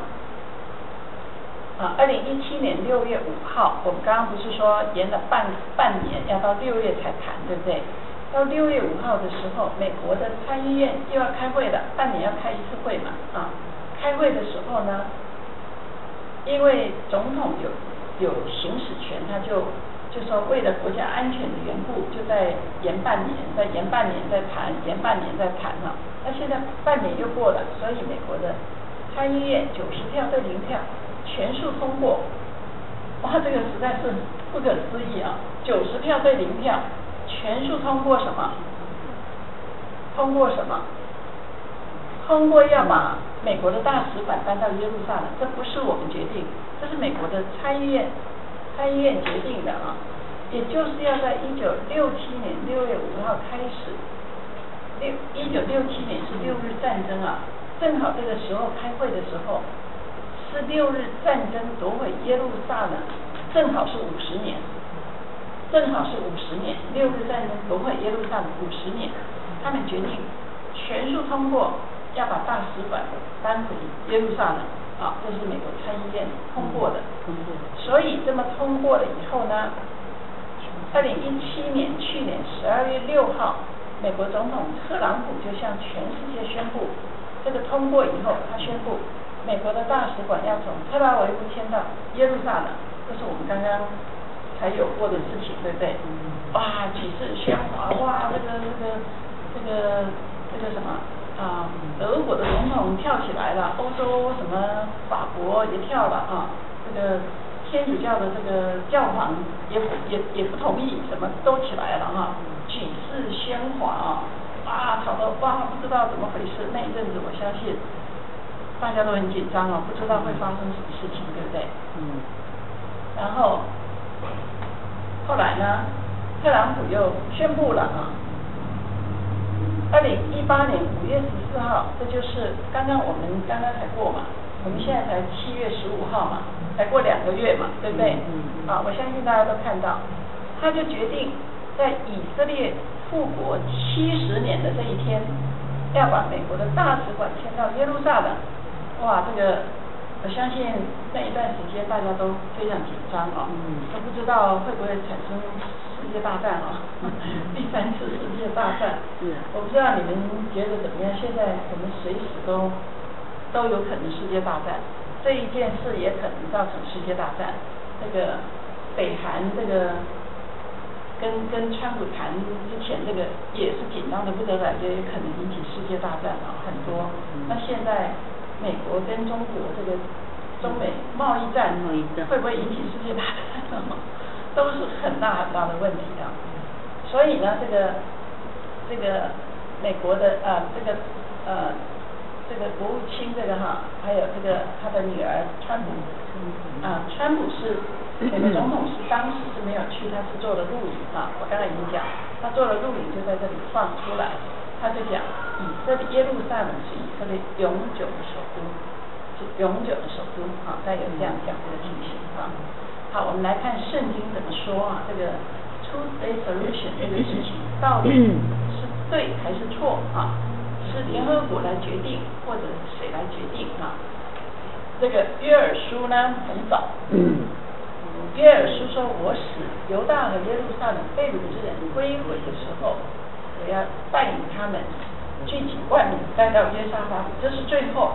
Speaker 1: ，2017年6月5号，我们刚刚不是说延了半年，要到6月才谈，对不对？到6月5号的时候，美国的参议院又要开会了，半年要开1次会嘛啊。开会的时候呢，因为总统有行使权，他就说为了国家安全的缘故，就再延半年，再谈，延半年再谈了。那现在半年又过了，所以美国的参议院90票对0票全数通过。哇，这个实在是不可思议啊！90票对0票全数通过什么？通过什么？通过要把美国的大使馆搬到耶路撒冷，这不是我们决定，这是美国的参议院决定的啊。也就是要在1967年6月5号开始，1967年是6日战争啊，正好这个时候开会的时候是6日战争夺回耶路撒冷，正好是50年，6日战争夺回耶路撒冷50年，他们决定全数通过。要把大使馆搬回耶路撒冷啊，这是美国参议院通过的。所以这么通过了以后呢，2017年去年12月6号，美国总统特朗普就向全世界宣布，这个通过以后，他宣布美国的大使馆要从特拉维夫迁到耶路撒冷，这是我们刚刚才有过的事情，对不对？哇，举世喧哗，哇，这个什么？德国的总总统跳起来了，欧洲什么法国也跳了啊，这个天主教的这个教皇也不同意，什么都起来了哈，举世喧哗啊，吵得哇不知道怎么回事。那一阵子我相信大家都很紧张哦，不知道会发生什么事情，对不对？然后后来呢，特朗普又宣布了啊，2018年5月14号，这就是我们刚刚才过嘛，我们现在才7月15号嘛，才过2个月嘛，对不对？我相信大家都看到，他就决定在以色列复国70年的这一天，要把美国的大使馆迁到耶路撒冷。哇，这个我相信那一段时间大家都非常紧张都不知道会不会产生世界大战第3次世界大战。我不知道你们觉得怎么样？现在我们随时都有可能世界大战，这一件事也可能造成世界大战。这个北韩这个跟川普谈之前，这个也是紧张的不得了，也可能引起世界大战很多。那现在美国跟中国这个中美贸易战会不会引起世界大战都是很大很大的问题所以呢，这个美国的这个国务卿还有这个他的女儿川普川普是美国总统当时是没有去，他是做了录影我刚才已经讲，他做了录影就在这里放出来，他就讲以色列耶路撒冷是以色列永久的首都，是永久的首都他有这样讲这个情形好，我们来看圣经怎么说这个 two-state solution 这个事情到底是对还是错是联合国来决定，或者谁来决定这个约珥书呢很早，约珥书说，我使犹大和耶路撒冷被掳之人归回的时候，我要带领他们聚集万民带到约沙法谷，这是最后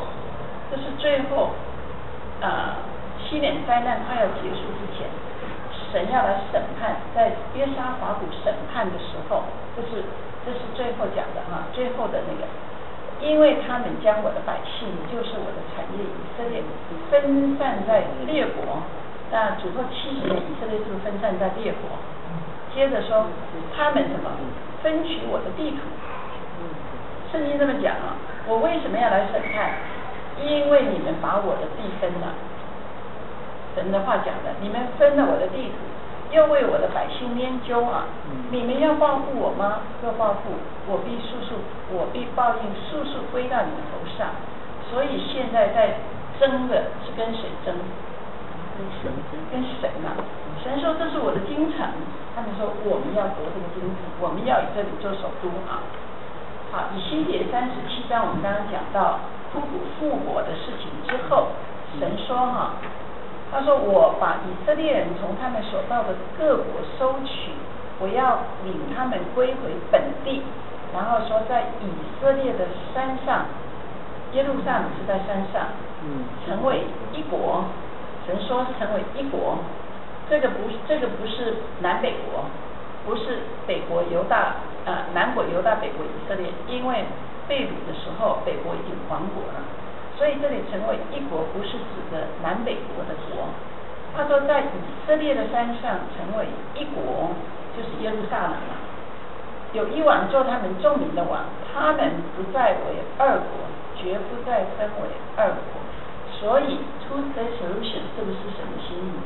Speaker 1: 7年灾难快要结束之前，神要来审判，在约沙法谷审判的时候，这是最后讲的最后的那个，因为他们将我的百姓，就是我的产业以色列分散在列国。那主后70年，以色列是分散在列国。接着说，他们什么分取我的地土？圣经这么讲我为什么要来审判？因为你们把我的地分了。神的话讲的，你们分了我的地土，又为我的百姓拈阄你们要报复我吗？若报复，我必报应，速速归到你们头上。所以现在在争的是跟谁争？跟神神说这是我的京城，他们说我们要夺这个京城，我们要以这里做首都好，以西结37章我们刚刚讲到枯骨复活的事情之后，神说他说我把以色列人从他们所到的各国收取，我要领他们归回本地，然后说在以色列的山上，耶路撒冷是在山上，成为一国。神说成为一国，这个不是南北国，不是北国犹大南国犹大，北国以色列，因为被掳的时候北国已经亡国了，所以这里成为一国不是指的南北国的国。他说在以色列的山上成为一国，就是耶路撒冷有一王做他们众民的王，他们不再为二国，绝不再分为二国。所以 two-state solution 是不是神的心意？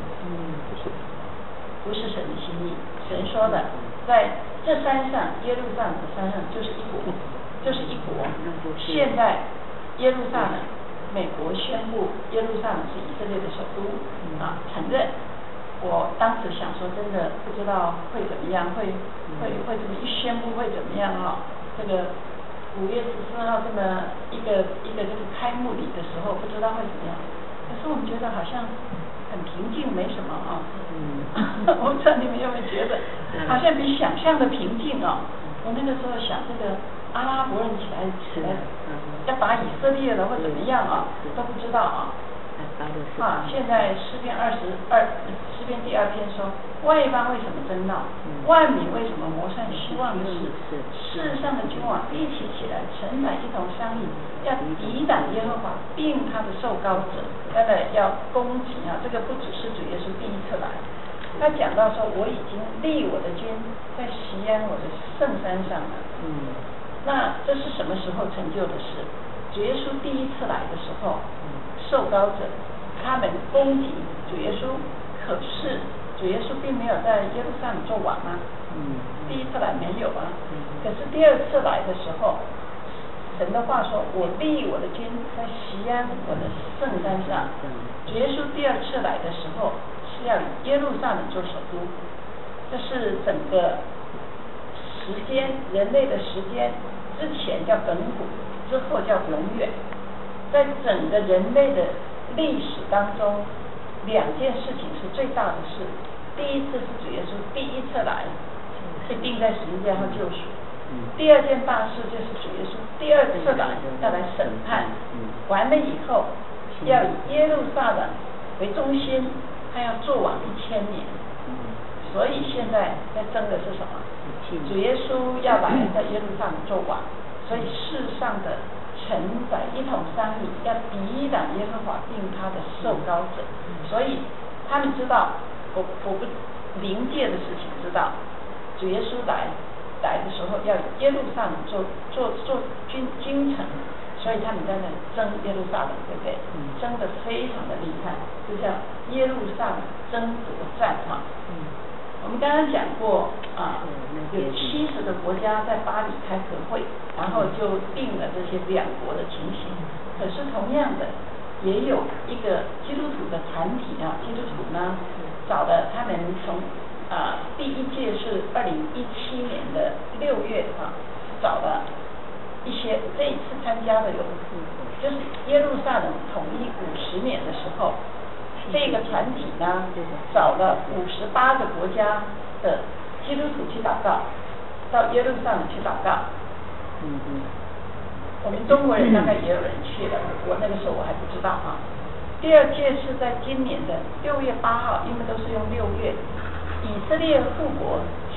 Speaker 1: 不是神的心意。神说的，在这山上，耶路撒冷的山上就是一国，就是一国。现在耶路撒冷，美国宣布耶路撒冷是以色列的首都承认。我当时想说，真的不知道会怎么样，会这么一宣布会怎么样这个5月14号这么一个就是开幕礼的时候，不知道会怎么样。可是我们觉得好像很平静，没什么我不知道你们有没有觉得，好像比想象的平静我那个时候想，这个阿拉伯人起来要打以色列了或怎么样都不知道现在诗篇诗篇第2篇说，外邦为什么争闹？万民为什么谋算虚妄的事？世上的君王一起起来，臣宰一同商议，要抵挡耶和华，并他的受膏者，要攻击啊！这个不只是主耶稣第一次来，他讲到说，我已经立我的君在锡安我的圣山上了。那这是什么时候成就的事？主耶稣第一次来的时候，受膏者他们攻击主耶稣，可是主耶稣并没有在耶路撒冷做王啊。第一次来没有啊。可是第2次来的时候，神的话说，我立我的君在锡安我的圣山上。主耶稣第2次来的时候是要以耶路撒冷做首都，这是整个时间，人类的时间之前叫亘古，之后叫永远。在整个人类的历史当中，2件事情是最大的事。第一次是主耶稣第一次来，是钉在十字架上救赎。第2件大事就是主耶稣第2次来，要来审判。完了以后，要以耶路撒冷为中心，他要做王1000年。所以现在在争的是什么？主耶稣要来在耶路撒冷做王，所以世上的臣宰一同商议，要抵挡耶和华并他的受膏者。所以他们知道，我不灵界的事情知道，主耶稣来的时候要以耶路撒冷做君臣，所以他们在那争耶路撒冷，对不对？争得非常的厉害，就叫耶路撒冷争夺战嘛。我们刚刚讲过有70个国家在巴黎开和会，然后就定了这些2国的情形。可是同样的，也有一个基督徒的团体基督徒呢，找了他们从第1届是2017年的6月找了一些这一次参加的就是耶路撒冷统一50年的时候。这个团体呢，找了58个国家的基督徒去祷告，到耶路撒冷去祷告。我们中国人大概也有人去了，我那个时候我还不知道第2届是在今年的6月8号，因为都是用6月。以色列复国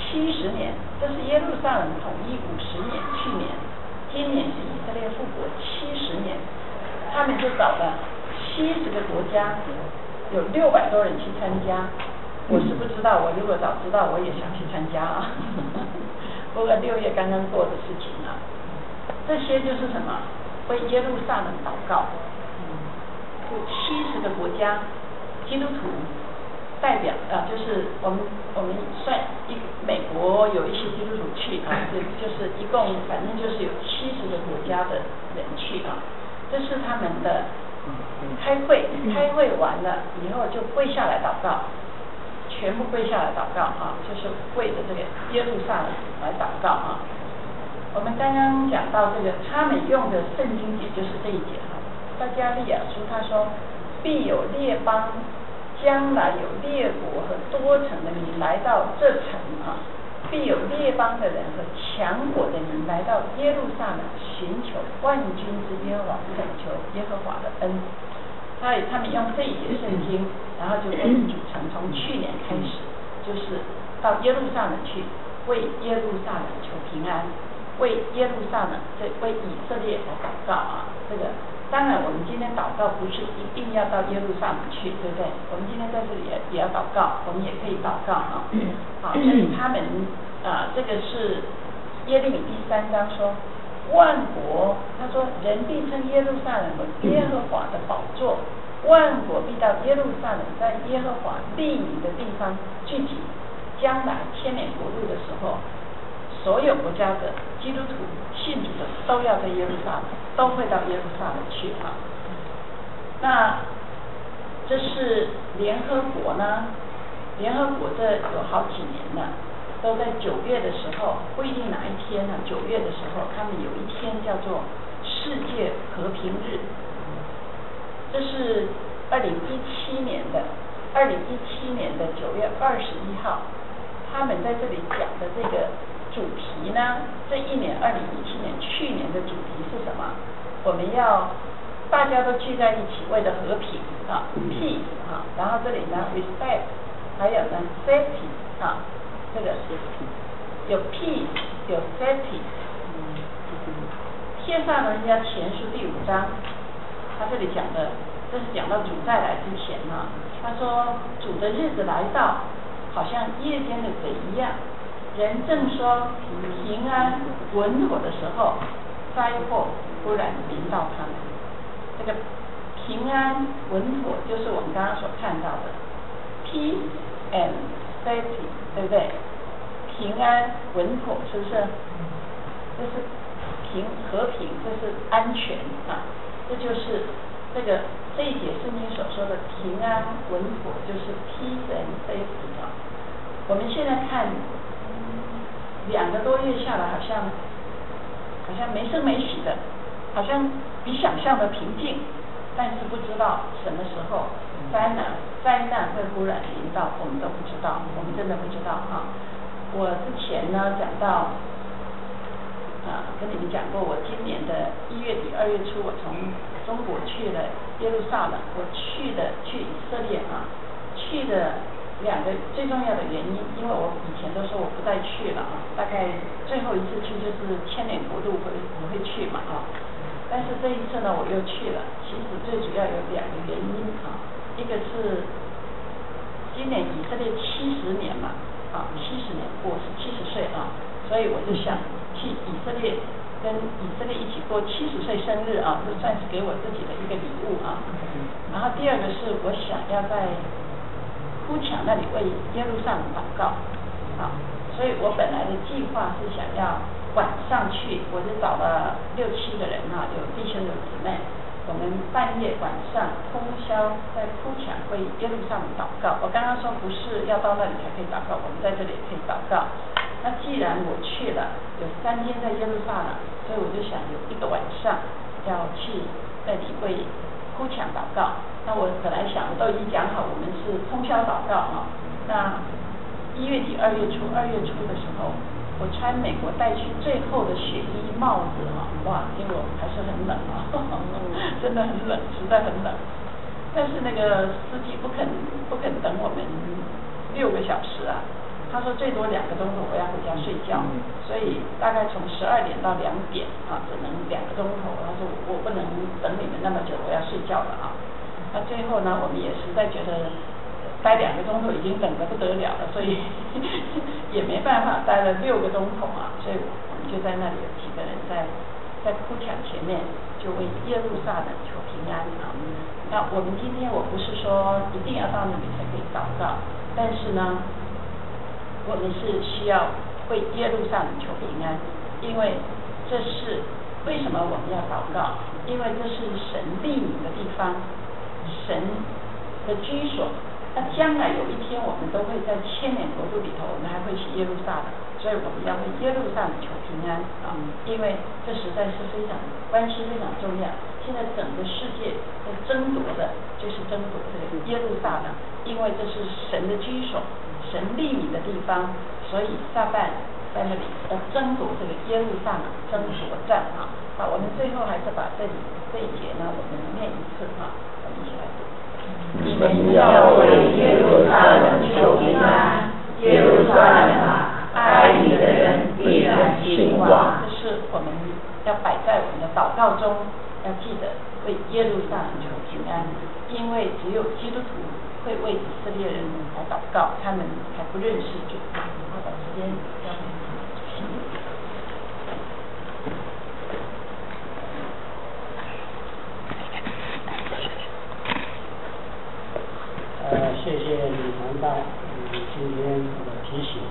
Speaker 1: 70年，这是耶路撒冷统一50年，去年，今年是以色列复国70年，他们就找了70个国家。有600多人去参加，我是不知道，我如果早知道我也想去参加不过6月刚刚过的事情这些就是什么？为耶路撒冷祷告。有70个国家基督徒代表就是我们算美国有一些基督徒去就是一共反正就是有70个国家的人去这是他们的。开会完了以后就跪下来祷告，全部跪下来祷告就是为着这个耶路撒冷来祷告我们刚刚讲到这个，他们用的圣经节就是这一节撒迦利亚书他说，必有列邦，将来有列国和多城的民来到这城必有列邦的人和强国的民来到耶路撒冷，寻求万军之耶和华，恳求耶和华的恩。他们用这一节圣经，然后就跟主城从去年开始，就是到耶路撒冷去，为耶路撒冷求平安，为耶路撒冷为以色列来祷告这个当然我们今天祷告不是一定要到耶路撒冷去，对不对？我们今天在这里也要祷告，我们也可以祷告所以他们这个是耶利米第3章说，万国，他说人必称耶路撒冷为耶和华的宝座，万国必到耶路撒冷，在耶和华立名的地方聚集。将来千年国度的时候，所有国家的基督徒信主的都要在耶路撒冷，都会到耶路撒冷去那这是联合国呢，联合国这有好几年了，都在9月的时候，不一定哪一天9月的时候，他们有一天叫做世界和平日。这是2017年的9月21号，他们在这里讲的这个主题呢，这一年2017年去年的主题是什么？我们要大家都聚在一起，为了和平啊 ，peace 啊，然后这里呢 respect， 还有呢 safety 啊，这个有 peace 有 safety。天上人家前书第5章，他这里讲的，这是讲到主再来之前啊，他说主的日子来到，好像夜间的贼一样，人正说平安稳妥的时候，灾祸忽然临到他们。这个平安稳妥就是我们刚刚所看到的 peace and safety， 对不对？平安稳妥是不是？这是和平，这是安全啊，这就是这一节圣经所说的平安稳妥，就是 peace and safety 啊。我们现在看2个多月下来，好像没声没息的，好像比想象的平静，但是不知道什么时候灾难会忽然临到，我们都不知道，我们真的不知道啊。我之前呢讲到。跟你们讲过，我今年的1月底2月初，我从中国去了耶路撒冷，我去以色列啊，去的2个最重要的原因，因为我以前都说我不再去了啊，大概最后一次去就是千年国度我会去嘛啊，但是这一次呢我又去了，其实最主要有2个原因啊，一个是今年以色列70年嘛啊，70年过是70岁啊，所以我就想。去以色列，跟以色列一起过70岁生日啊，这算是给我自己的一个礼物啊。然后第2个是我想要在哭墙那里为耶路撒冷祷告啊，所以我本来的计划是想要晚上去，我就找了6、7个人啊，有弟兄有姊妹，我们半夜晚上通宵在哭墙为耶路撒冷祷告。我刚刚说不是要到那里才可以祷告，我们在这里也可以祷告。那既然我去了，有3天在耶路撒冷，所以我就想有1个晚上要去那里为哭墙祷告。那我本来想的都已经讲好，我们是通宵祷告啊。那1月底2月初，2月初的时候，我穿美国带去最厚的雪衣帽子啊，哇，结果还是很冷啊，真的很冷，实在很冷。但是那个司机不肯等我们6个小时啊。他说最多2个钟头我要回家睡觉，所以大概从12点到2点啊，只能2个钟头。他说我不能等你们那么久，我要睡觉了啊。那最后呢，我们也实在觉得待2个钟头已经冷得不得了了，所以也没办法待了6个钟头啊。所以我们就在那里有几个人在哭墙前面，就为耶路撒冷求平安啊。那我们今天我不是说一定要到那里才可以祷告，但是呢。我们是需要为耶路撒冷求平安，因为这是为什么我们要祷告？因为这是神立名的地方，神的居所。那将来有一天，我们都会在千年国度里头，我们还会去耶路撒冷，所以我们要为耶路撒冷求平安啊！因为这实在是关系非常重要。现在整个世界在争夺的，就是争夺这个耶路撒冷，因为这是神的居所。神立名的地方，所以撒旦在那里要争夺这个耶路撒冷，争夺战啊！好，我们最后还是把这一节呢，我们念一次啊，我们一起来读。
Speaker 3: 你们要为耶路撒冷求平安，耶路撒冷啊，爱你的人必然兴旺。
Speaker 1: 这是我们要摆在我们的祷告中，要记得为耶路撒冷求平安，因为只有基督徒会为以色列人来祷告，他们还不认识主。好，把时间交给主席。
Speaker 4: 谢谢李传道今天的提醒。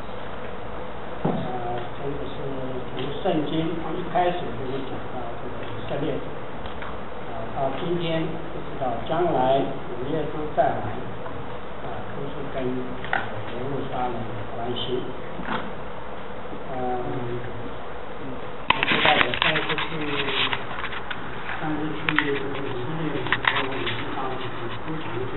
Speaker 4: 真的是从圣经一开始就是讲到这个以色列，到今天一直到将来主耶稣再来，都是跟耶路撒冷有关系。